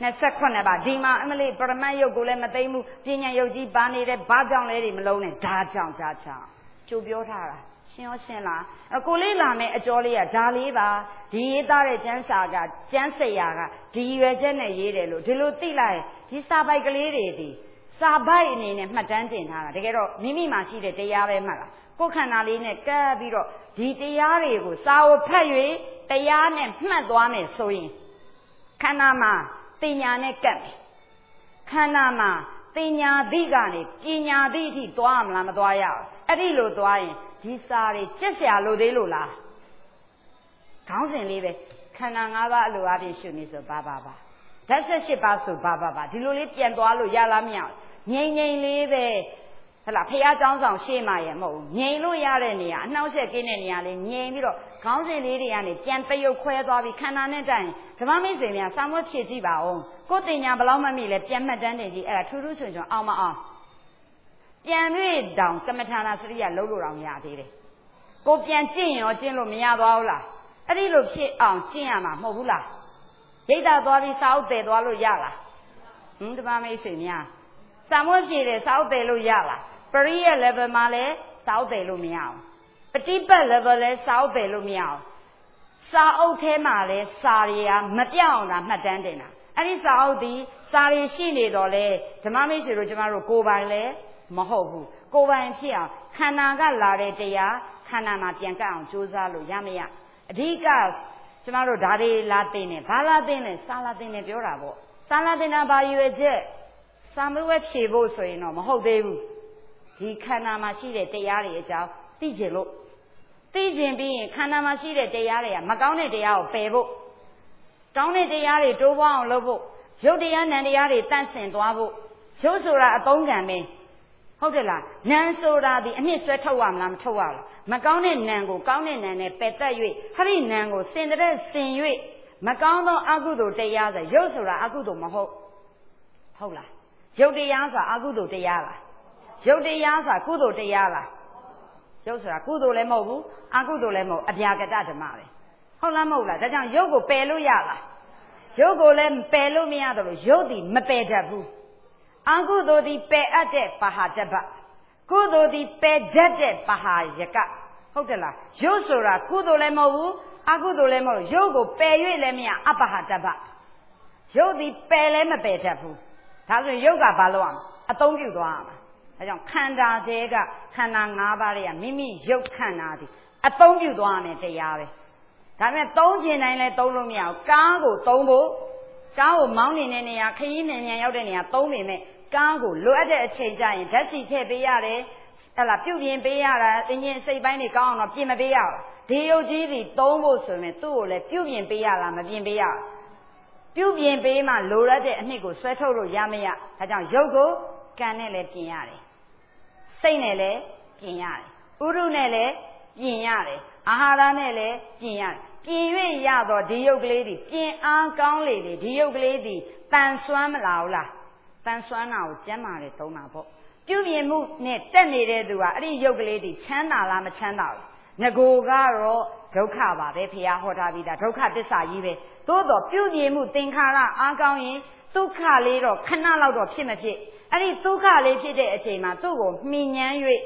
28ပါးဒီမှာအမလေးပရမတ်ယုတ်ကိုလည်းမသိမ့်ဘူးပညာယုတ်ကြီးပါနေတယ်ဘာကြောင့်လဲတွေမလုံးနဲ့ဒါကြောင့်ကြိုပြောထားတာရှင်းရောရှင်းလားကိုလေးလာမယ်အကျော်လေးကဒါလေးပါဒီရေးသားတဲ့ကျမ်းစာကကျမ်းစရာကဒီရွယ်ချက်နဲ့ရေးတယ်လို့ဒီလိုသိလိုက်ဒီစာပိုက်ကလေးတွေဒီစာပိုက်အနေနဲ့မှတ်တမ်းတင်ထားတာတကယ်တော့မိမိမှာရှိတဲ့တရားပဲမှတ်လားကိုယ်ခန္ဓာလေးနဲ့ကပ်ပြီးတော့ဒီတရားတွေကိုစာကိုဖတ်၍တရားနဲ့မှတ်သွားမယ်ဆိုရင်ခန္ဓာမှာတင်ညာနဲ့ကပ်မယ်ခန္ဓာမှာတင်ညာသည့်ကနေပညာသည့်အထိသွားမလားမသွားရဘူးအဲ့ဒီလိုသွားရင်ဒီစာတွေကျက်เสียလို့သေးလို့လားခေါင်းစဉ်လေးပဲခန္ဓာ၅ပါးအလိုအပြင်ရှုနေဆိုဘာပါဓာတ်18ပါးဆိုဘာဒီလိုလေးပြန်သွားလို့ရလားမရငြိမ်လေးပဲဟလာဖះเจ้าဆောင်ရှေ့မှာရမဟုတ်ဘူးငြိမ်လို့ရတဲ့နေရာအနှောက်အယှက်ကင်းတဲ့နေရာလေးငြိမ်ပြီးတော့ခေါင်းစဉ်လေးတွေကနေပြန်တရုပ်ခွဲသွားပြီးခန္ဓာနဲ့တိုင်ဓမ္မမိတ်ဆွေများစာမွေးဖြည့်ကြည့်ပါဦးကိုယ်တင်ညာဘလောက်မှမိလဲပြန်မှတ်တမ်းတင်ကြည့်အဲ့ဒါထူးထူးချွန်ချွန်အောင်မအောင်ပြန်၍တောင်ကမ္မထာနာစရိယလုံးလို့တောင်ရသေးတယ်ကိုပြန်ကျင့်ရောကျင့်လို့မရသွားဘူးလားအဲ့ဒီလိုဖြစ်အောင်ကျင့်ရမှာမဟုတ်ဘူးလားရိတ်တာသွားပြီးစာအုပ်တည်သွားလို့ရလားဓမ္မမိတ်ဆွေများစာမွေးဖြည့်တယ်စာအုပ်တည်လို့ရလားပရိယ level မှာလည်းစာအုပ်တည်လို့မရအောင်ပฏิပတ် level လည်းစာအုပ်တည်လို့မရအောင်စာအုပ်ထဲမှာလည်းစာတွေကမပြောင်းအောင်တာမှတ်တမ်းတင်တာအဲ့ဒီစာအုပ်ဒီစာတွေရှိနေတော့လေဓမ္မမိတ်ဆွေတို့ကျမတို့ကိုယ်ပိုင်လည်းမဟုတ်ဘူးကိုယ်ပိုင်ဖြစ်အောင်ခန္ဓာကလာတဲ့တရားခန္ဓာမှာပြန်ကပ်အောင်ကြိုးစားလို့ရမရအဓိကကျမတို့ဓာတ်တွေလာတင်တယ်ဘာလာတင်လဲစာလာတင်တယ်ပြောတာပေါ့စာလာတင်တာဘာရွယ်ချက်စာမွေးဖြေဖို့ဆိုရင်တော့မဟုတ်သေးဘူးဒီခန္ဓာမှာရှိတဲ့တရားတွေအကြောင်းသိကျင်လို့သိကျင်ပြီးရင်ခန္ဓာမှာရှိတဲ့တရားတွေကမကောင်းတဲ့တရားကိုပယ်ဖို့ကောင်းတဲ့တရားတွေတိုးပွားအောင်လုပ်ဖို့ရုပ်တရားနံတရားတွေတန့်စင်သွားဖို့ရုပ်ဆိုတာအသုံးကံပဲဟုတ်တယ်လားနံဆိုတာဒီအနှစ်ဆွဲထုတ်ရမလားမထုတ်ရဘူးမကောင်းတဲ့နံကိုကောင်းတဲ့နံနဲ့ပယ်တက်၍ဟရိနံကိုစင်တဲ့စင်၍မကောင်းသောအကုသိုလ်တရားဆိုရုပ်ဆိုတာအကုသိုလ်မဟုတ်ဟုတ်လားရုပ်တရားဆိုတာအကုသိုလ်တရားလားရုပ်တရားဆိုတာကုသိုလ်တရားလားရုပ်ဆိုတာကုသိုလ်လည်းမဟုတ်ဘူးအကုသိုလ်လည်းမဟုတ်အဗျာကတဓမ္မပဲဟုတ်လားမဟုတ်လားဒါကြောင့်ရုပ်ကိုပယ်လို့ရလားရုပ်ကိုလည်းပယ်လို့မရတော့လို့ရုပ်ဒီမပယ်တတ်ဘူးအကုသိုလ်ဒီပယ်အပ်တဲ့ပါဟာတပ္ပကုသိုလ်ဒီပယ်တတ်တဲ့ပါဟာယကဟုတ်တယ်လားရုပ်ဆိုတာကုသိုလ်လည်းမဟုတ်ဘူးအကုသိုလ်လည်းမဟုတ်ရုပ်ကိုပယ်၍လည်းမရအပဟာတပ္ပရုပ်ဒီပယ်လည်းမပယ်တတ်ဘူးဒါဆိုရင်ရုပ်ကဘာလို့အောင်အသုံးပြုသွားရမှာဒါကြောင့်ခန္ဓာသေးကခန္ဓာ၅ပါးတွေကမိမိရုပ်ခန္ဓာသည်အသုံးပြုသွားရမယ်တရားပဲဒါပေမဲ့သုံးခြင်းတိုင်းလည်းသုံးလို့မရဘူးကားကိုသုံးဖို့ကားကိုမောင်းနေတဲ့နေရာခရီးနှင်မြန်ရောက်တဲ့နေရာသုံးနေမဲ့ကားကိုလိုအပ်တဲ့အချိန်ကျရင်ဓာတ်ဆီထည့်ပေးရတယ်ဟဲ့လားပြုတ်ပြင်ပေးရတာအင်းချင်းစိတ်ပိုင်းတွေကောင်းအောင်တော့ပြင်မပေးရဘူးဒီရုပ်ကြီးတွေသုံးဖို့ဆိုရင်သူ့ကိုလည်းပြုတ်ပြင်ပေးရလားမပြင်ပေးရဘူးပြုတ်ပြင်ပေးမှလိုရတဲ့အနှစ်ကိုဆွဲထုတ်လို့ရမရဒါကြောင့်ရုပ်ကိုကံနဲ့လည်းပြင်ရတယ်စိတ်နဲ့လည်းပြင်ရတယ်ဥရုနဲ့လည်းပြင်ရတယ်အာဟာရနဲ့လည်းပြင်ရတယ်ပြင်၍ရတော့ဒီရုပ်ကလေးဒီပြင်အားကောင်းလေဒီရုပ်ကလေးဒီတန်ဆွမ်းမလာဘူးလားတန်ဆွမ်းတာကိုကျမ်းမာတယ်သုံးတာပေါ့ပြုပြင်မှုနဲ့တက်နေတဲ့သူကအဲ့ဒီရုပ်ကလေးဒီချမ်းသာလားမချမ်းသာဘူးငကိုကတော့ဒုက္ခပါပဲဘုရားဟောထားပြီးသားဒုက္ခသစ္စာကြီးပဲသို့တော့ပြုပြင်မှုသင်္ခါရအားကောင်းရင်ဒုက္ခလေးတော့ခဏလောက်တော့ဖြစ်မဖြစ်အဲ့ဒီဒုက္ခလေးဖြစ်တဲ့အချိန်မှာသူ့ကိုမှီညမ်း၍ သူ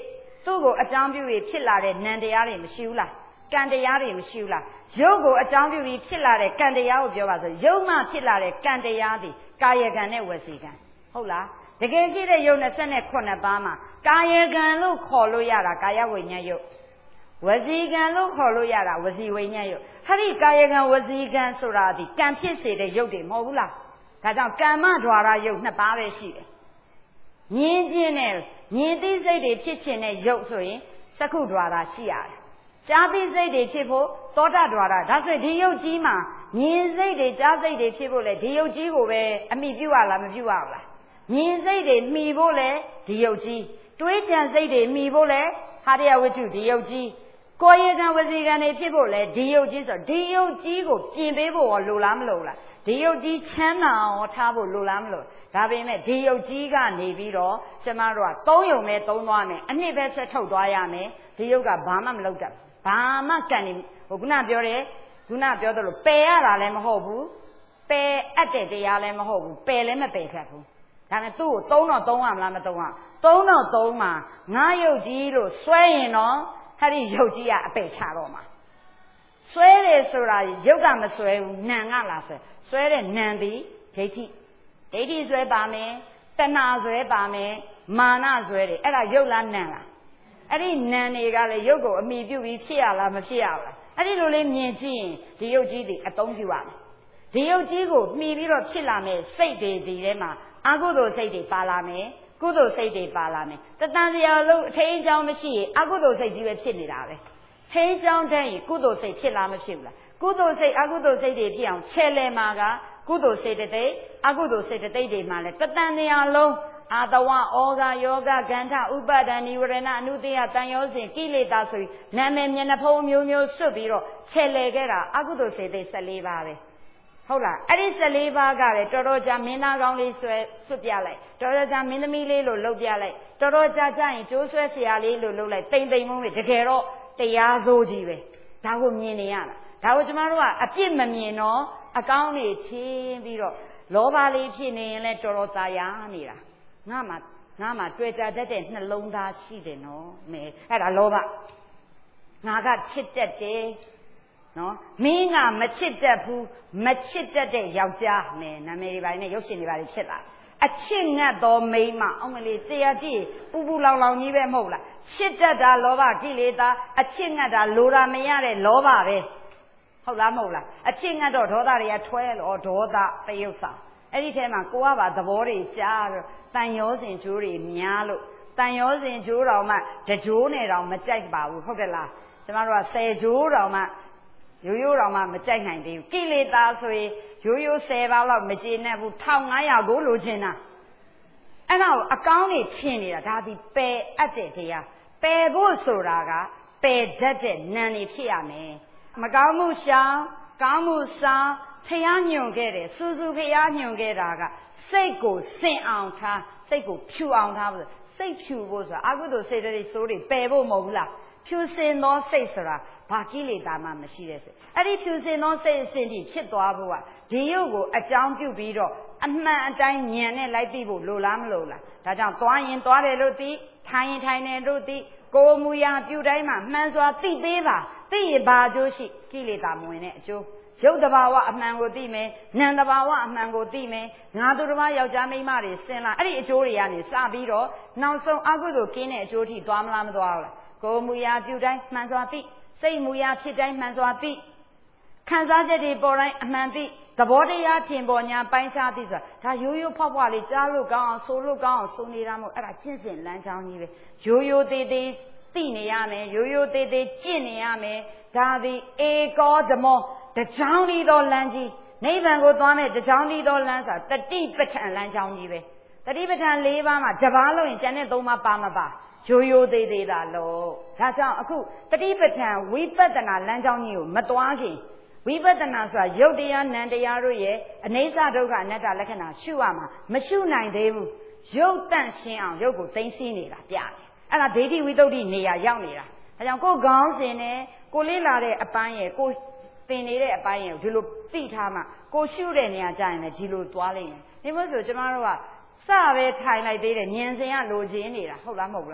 သူ့ကိုအကြောင်းပြုပြီးဖြစ်လာတဲ့နံတရားတွေမရှိဘူးလားကံတရားတွေမရှိဘူးလားရုပ်ကိုအကြောင်းပြုပြီးဖြစ်လာတဲ့ကံတရားကိုပြောပါဆိုရုပ်မှဖြစ်လာတဲ့ကံတရားသည်ကာယကံနဲ့ဝစီကံဟုတ်လားတကယ်ရှိတဲ့ရုပ်28ပါးမှာကာယကံလို့ခေါ်လို့ရတာကာယဝိညာဉ်ရုပ်ဝစီကံလို့ခေါ်လို့ရတာဝစီဝိညာဉ်ရုပ်ဟာဒီကာယကံဝစီကံဆိုတာဒီကံဖြစ်စေတဲ့ရုပ်တွေမဟုတ်ဘူးလားဒါကြောင့်ကမ္မ द्वार ရုပ်2ပါးပဲရှိတယ်မြင်ခြင်းနဲ့မြင်သိစိတ်တွေဖြစ်ခြင်းနဲ့ရုပ်ဆိုရင်သက္ခု द्वार ရှိရတယ်ကြားသိစိတ်တွေဖြစ်ဖို့သောတာ द्वार ဒါဆိုဒီရုပ်ကြီးမှာမြင်စိတ်တွေကြားစိတ်တွေဖြစ်ဖို့လေဒီရုပ်ကြီးကိုပဲအမိပြုရလားမပြုရဘူးလားမြင်စိတ်တွေမှီဖို့လေဒီရုပ်ကြီးတွေးကြံစိတ်တွေမှီဖို့လေဟာရယဝတ္ထုဒီရုပ်ကြီးကိုယ်ရကံဝစီကံတွေဖြစ်ဖို့လေဒီရုပ်ကြီးဆိုဒီရုပ်ကြီးကိုပြင်ပေးဖို့ရောလိုလားမလိုလားဒီရုပ်ကြီးချမ်းသာအောင်ထားဖို့လိုလားမလိုဒါပေမဲ့ဒီရုပ်ကြီးကနေပြီးတော့ကျမတို့က3ယုံပဲသုံးသွားမယ်အနှစ်ပဲဆွဲထုတ်သွားရမယ်ဒီရုပ်ကဘာမှမလုပ်တတ်ဘာမှကံနေဟိုခုနပြောတယ်ခုနပြောသလိုပယ်ရတာလည်းမဟုတ်ဘူးပယ်အပ်တဲ့တရားလည်းမဟုတ်ဘူးပယ်လည်းမပယ်တတ်ဘူးဒါနဲ့သူ့ကိုသုံးတော့သုံးရမလားမသုံးရသုံးတော့သုံးမှာငါရုပ်ကြီးလို့စွဲရင်တော့အဲ့ဒီရုပ်ကြီးကအပယ်ချတော့မှာစွဲတယ်ဆိုတာရုပ်ကမစွဲဘူးနံကလာစွဲတဲ့နံသည်ဒိဋ္ဌိစွဲပါမယ်တဏှာစွဲပါမယ်မာနစွဲတယ်အဲ့ဒါရုပ်လားနံလားအဲ့ဒီနံတွေကလည်းရုပ်ကိုအမိပြုပြီးဖြစ်ရလားမဖြစ်ရဘူးလားအဲ့ဒီလိုလေးမြင်ကြည့်ရင်ဒီရုပ်ကြီးတွေအသုံးပြုရမယ်ဒီရုပ်ကြီးကိုမှီပြီးတော့ဖြစ်လာမယ်စိတ်တွေဒီထဲမှာအကုသိုလ်စိတ်တွေပါလာမယ်ကုသိုလ်စိတ်တွေပါလာမယ်တတန်စရာလုံးအထင်းချောင်းမရှိရင်အကုသိုလ်စိတ်ကြီးပဲဖြစ်နေတာပဲထင်းချောင်းတဲ့ရင်ကုသိုလ်စိတ်ဖြစ်လားမဖြစ်ဘူးလားကုသိုလ်စိတ်အကုသိုလ်စိတ်တွေဖြစ်အောင်ချဲလဲမှာကကုသိုလ်စိတ်တိတ်အကုသိုလ်စိတ်တိတ်တွေမှာလဲတတန်စရာလုံးအာတဝဩဃယောဂကန္ထဥပါဒဏနိဝရဏအနုတ္တယတန်ရောစဉ်ကိလေသာဆိုပြီးနာမည်မျက်နှာဖုံးမျိုးမျိုးစွတ်ပြီးတော့ချဲလဲခဲ့တာအကုသိုလ်စိတ်တိတ်14ပါးပဲဟုတ်လားအဲ့ဒီ14ပါးကလည်းတော်တော်ကြာမင်းသားကောင်းလေးဆွတ်ပြလိုက်တော်တော်ကြာမင်းသမီးလေးလို့လှုပ်ပြလိုက်တော်တော်ကြာကြာရင်ကျိုးဆွဲဆရာလေးလို့လှုပ်လိုက်တိမ်တိမ်မုန်းပဲတကယ်တော့တရားစိုးကြီးပဲဒါကိုမြင်နေရတာဒါကိုကျမတို့ကအပြစ်မမြင်တော့အကောင်းနေချင်းပြီးတော့လောဘလေးဖြစ်နေရင်လည်းတော်တော်သာယာနေတာငါမှတွေ့ကြတတ်တဲ့နှလုံးသားရှိတယ်နော်မဲအဲ့ဒါလောဘငါကချစ်တတ်တယ်နော်မင်းကမချစ်တတ်ဘူးမချစ်တတ်တဲ့ယောက်ျားမဲနာမည်တွေပါနဲ့ရုပ်ရှင်တွေပါဖြစ်လာအချစ်ငတ်သောမိန်းမအောင်မလေးတရားကြည့်ပူပူလောင်လောင်ကြီးပဲမဟုတ်လားချစ်တတ်တာလောဘကိလေသာအချစ်ငတ်တာလိုတာမရတဲ့လောဘပဲဟုတ်လားမဟုတ်လားအချစ်ငတ်တော့ဒေါသတွေကထွဲလို့ဒေါသတယုတ်စာအဲ့ဒီထဲမှာကိုကပါသဘောတွေကြားတော့တန်ရောစင်ကျိုးတွေများလို့တန်ရောစင်ကျိုးတော်မှတကြိုးနဲ့တောင်မကြိုက်ပါဘူးဟုတ်တယ်လားကျမတို့က10ကြိုးတော်မှရိုးရိုးတော်မှမကြိုက်နိုင်သေးဘူးကိလေသာဆိုရင်ရိုးရိုး10ပါးလောက်မကျေနပ်ဘူး1500ကိုလိုချင်တာအဲ့ဒါကိုအကောင်းနေချင်နေတာဒါဒီပယ်အပ်တဲ့တရားပယ်ဖို့ဆိုတာကပယ်တတ်တဲ့နံနေဖြစ်ရမယ်မကောင်းမှုရှောင်ကောင်းမှုဆောင်ဖျားညွန်ခဲ့တယ်စူးစူးဖျားညွန်ခဲ့တာကစိတ်ကိုစင်အောင်ထားစိတ်ကိုဖြူအောင်ထားဖို့စိတ်ဖြူဖို့ဆိုတာအကုသိုလ်စိတ်တွေစိုးတွေပယ်ဖို့မဟုတ်ဘူးလားဖြူစင်သောစိတ်ဆိုတာဘာကိလေသာမှမရှိတဲ့စိတ်အဲ့ဒီဖြူစင်သောစိတ်အစဉ်ထိဖြစ်သွားဖို့ကဒီရုပ်ကိုအကြောင်းပြုပြီးတော့အမှန်အတိုင်းဉာဏ်နဲ့လိုက်သိဖို့လိုလားမလိုလားဒါကြောင့်သွားရင်သွားတယ်လို့သိထိုင်ရင်ထိုင်တယ်လို့သိကိုယ်မူရာပြုတိုင်းမှာမှန်စွာသိသေးပါသိရပါအကျိုးရှိကိလေသာမဝင်တဲ့အကျိုးရုပ်တဘာဝအမှန်ကိုသိမယ်နာမ်တဘာဝအမှန်ကိုသိမယ်ငါသူတစ်ပါးယောက်ျားမိန်းမတွေဆင်လာအဲ့ဒီအကျိုးတွေကနေစပြီးတော့နောက်ဆုံးအကုသိုလ်ကင်းတဲ့အကျိုးထိသွားမလားမသွားဘူးလားကိုယ်မူရာပြုတိုင်းမှန်စွာသိစိတ်မူရာဖြစ်တိုင်းမှန်စွာသိခံစားချက်တွေပေါ်တိုင်းအမှန်သိသဘောတရားထင်ပေါ်ညာပိုင်းခြားသိဆိုတာဒါရိုးရိုးဖောက်ဖွားလေးကြားလို့ကောင်းအောင်ဆိုလို့ကောင်းအောင်ဆိုနေတာမို့အဲ့ဒါကျင့်စဉ်လမ်းကြောင်းကြီးပဲရိုးရိုးသေးသေးသိနေရမယ်ရိုးရိုးသေးသေးကျင့်နေရမယ်ဒါသည်ဧကောဓမောတကြောင်းဤသောလမ်းကြီးနိဗ္ဗာန်ကိုသွားမဲ့တကြောင်းဤသောလမ်းဆိုတာတတိပဋ္ဌာန်လမ်းကြောင်းကြီးပဲတတိပဋ္ဌာန်၄ပါးမှာတစ်ပါးလို့ရင်ကျန်တဲ့၃ပါးပါမပါရိုးရိုးသေးသေးတာလို့ဒါကြောင့်အခုတတိပဋ္ဌာန်ဝိပဿနာလမ်းကြောင်းကြီးကိုမသွားခင်ဝိပဿနာဆိုတာရုပ်တရားနံတရားတို့ရဲ့အနိစ္စဒုက္ခအနတ္တလက္ခဏာရှုရမှာမရှုနိုင်သေးဘူးရုပ်တန့်ရှင်းအောင်ရုပ်ကိုသိသိနေတာပြတယ်အဲ့ဒါဒိဋ္ဌိဝိတ္တုနေရာရောက်နေတာဒါကြောင့်ကိုယ်ခေါင်းစဉ်နဲ့ကိုလေးလာတဲ့အပိုင်းရဲ့ကိုသင်နေတဲ့အပိုင်းရဲ့ဒီလိုသိထားမှကိုရှုတဲ့နေရာကျရင်လည်းဒီလိုသွားလိမ့်မယ်ဒီမို့ဆိုကျမတို့ကစပဲထိုင်လိုက်သေးတယ်ဉာဏ်စဉ်ကလိုချင်နေတာဟုတ်လားမဟုတ်လားစ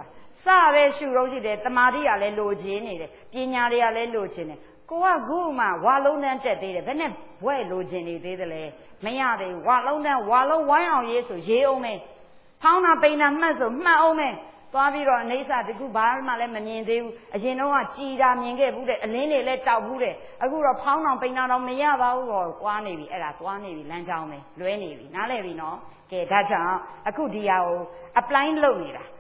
ပဲရှုလို့ရှိတယ်တမာတိကလည်းလိုချင်နေတယ်ပညာတွေကလည်းလိုချင်တယ်ကိုကခုမှဝါလုံးတန်းတက်သေးတယ်ဘယ်နဲ့ဘွဲ့လိုချင်နေသေးတယ်လဲမရသေးဘူးဝါလုံးတန်းဝါလုံးဝိုင်းအောင်ရေးဆိုရေးအောင်မယ်ဖောင်းတာပိန်တာမှတ်ဆိုမှတ်အောင်မယ်သွားပြီးတော့အနေစာတခုဘာမှလည်းမမြင်သေးဘူးအရင်တော့ကကြည်တာမြင်ခဲ့ဘူးတဲ့အလင်းတွေလည်းတောက်ဘူးတဲ့အခုတော့ဖောင်းအောင်ပိန်တာတော့မရပါဘူးတော့သွားနေပြီအဲ့ဒါသွားနေပြီလမ်းကြောင်းပဲလွဲနေပြီနားလည်ပြီနော်ကဲဒါကြောင့်အခုဒီဟာကို apply လုပ်နေတာ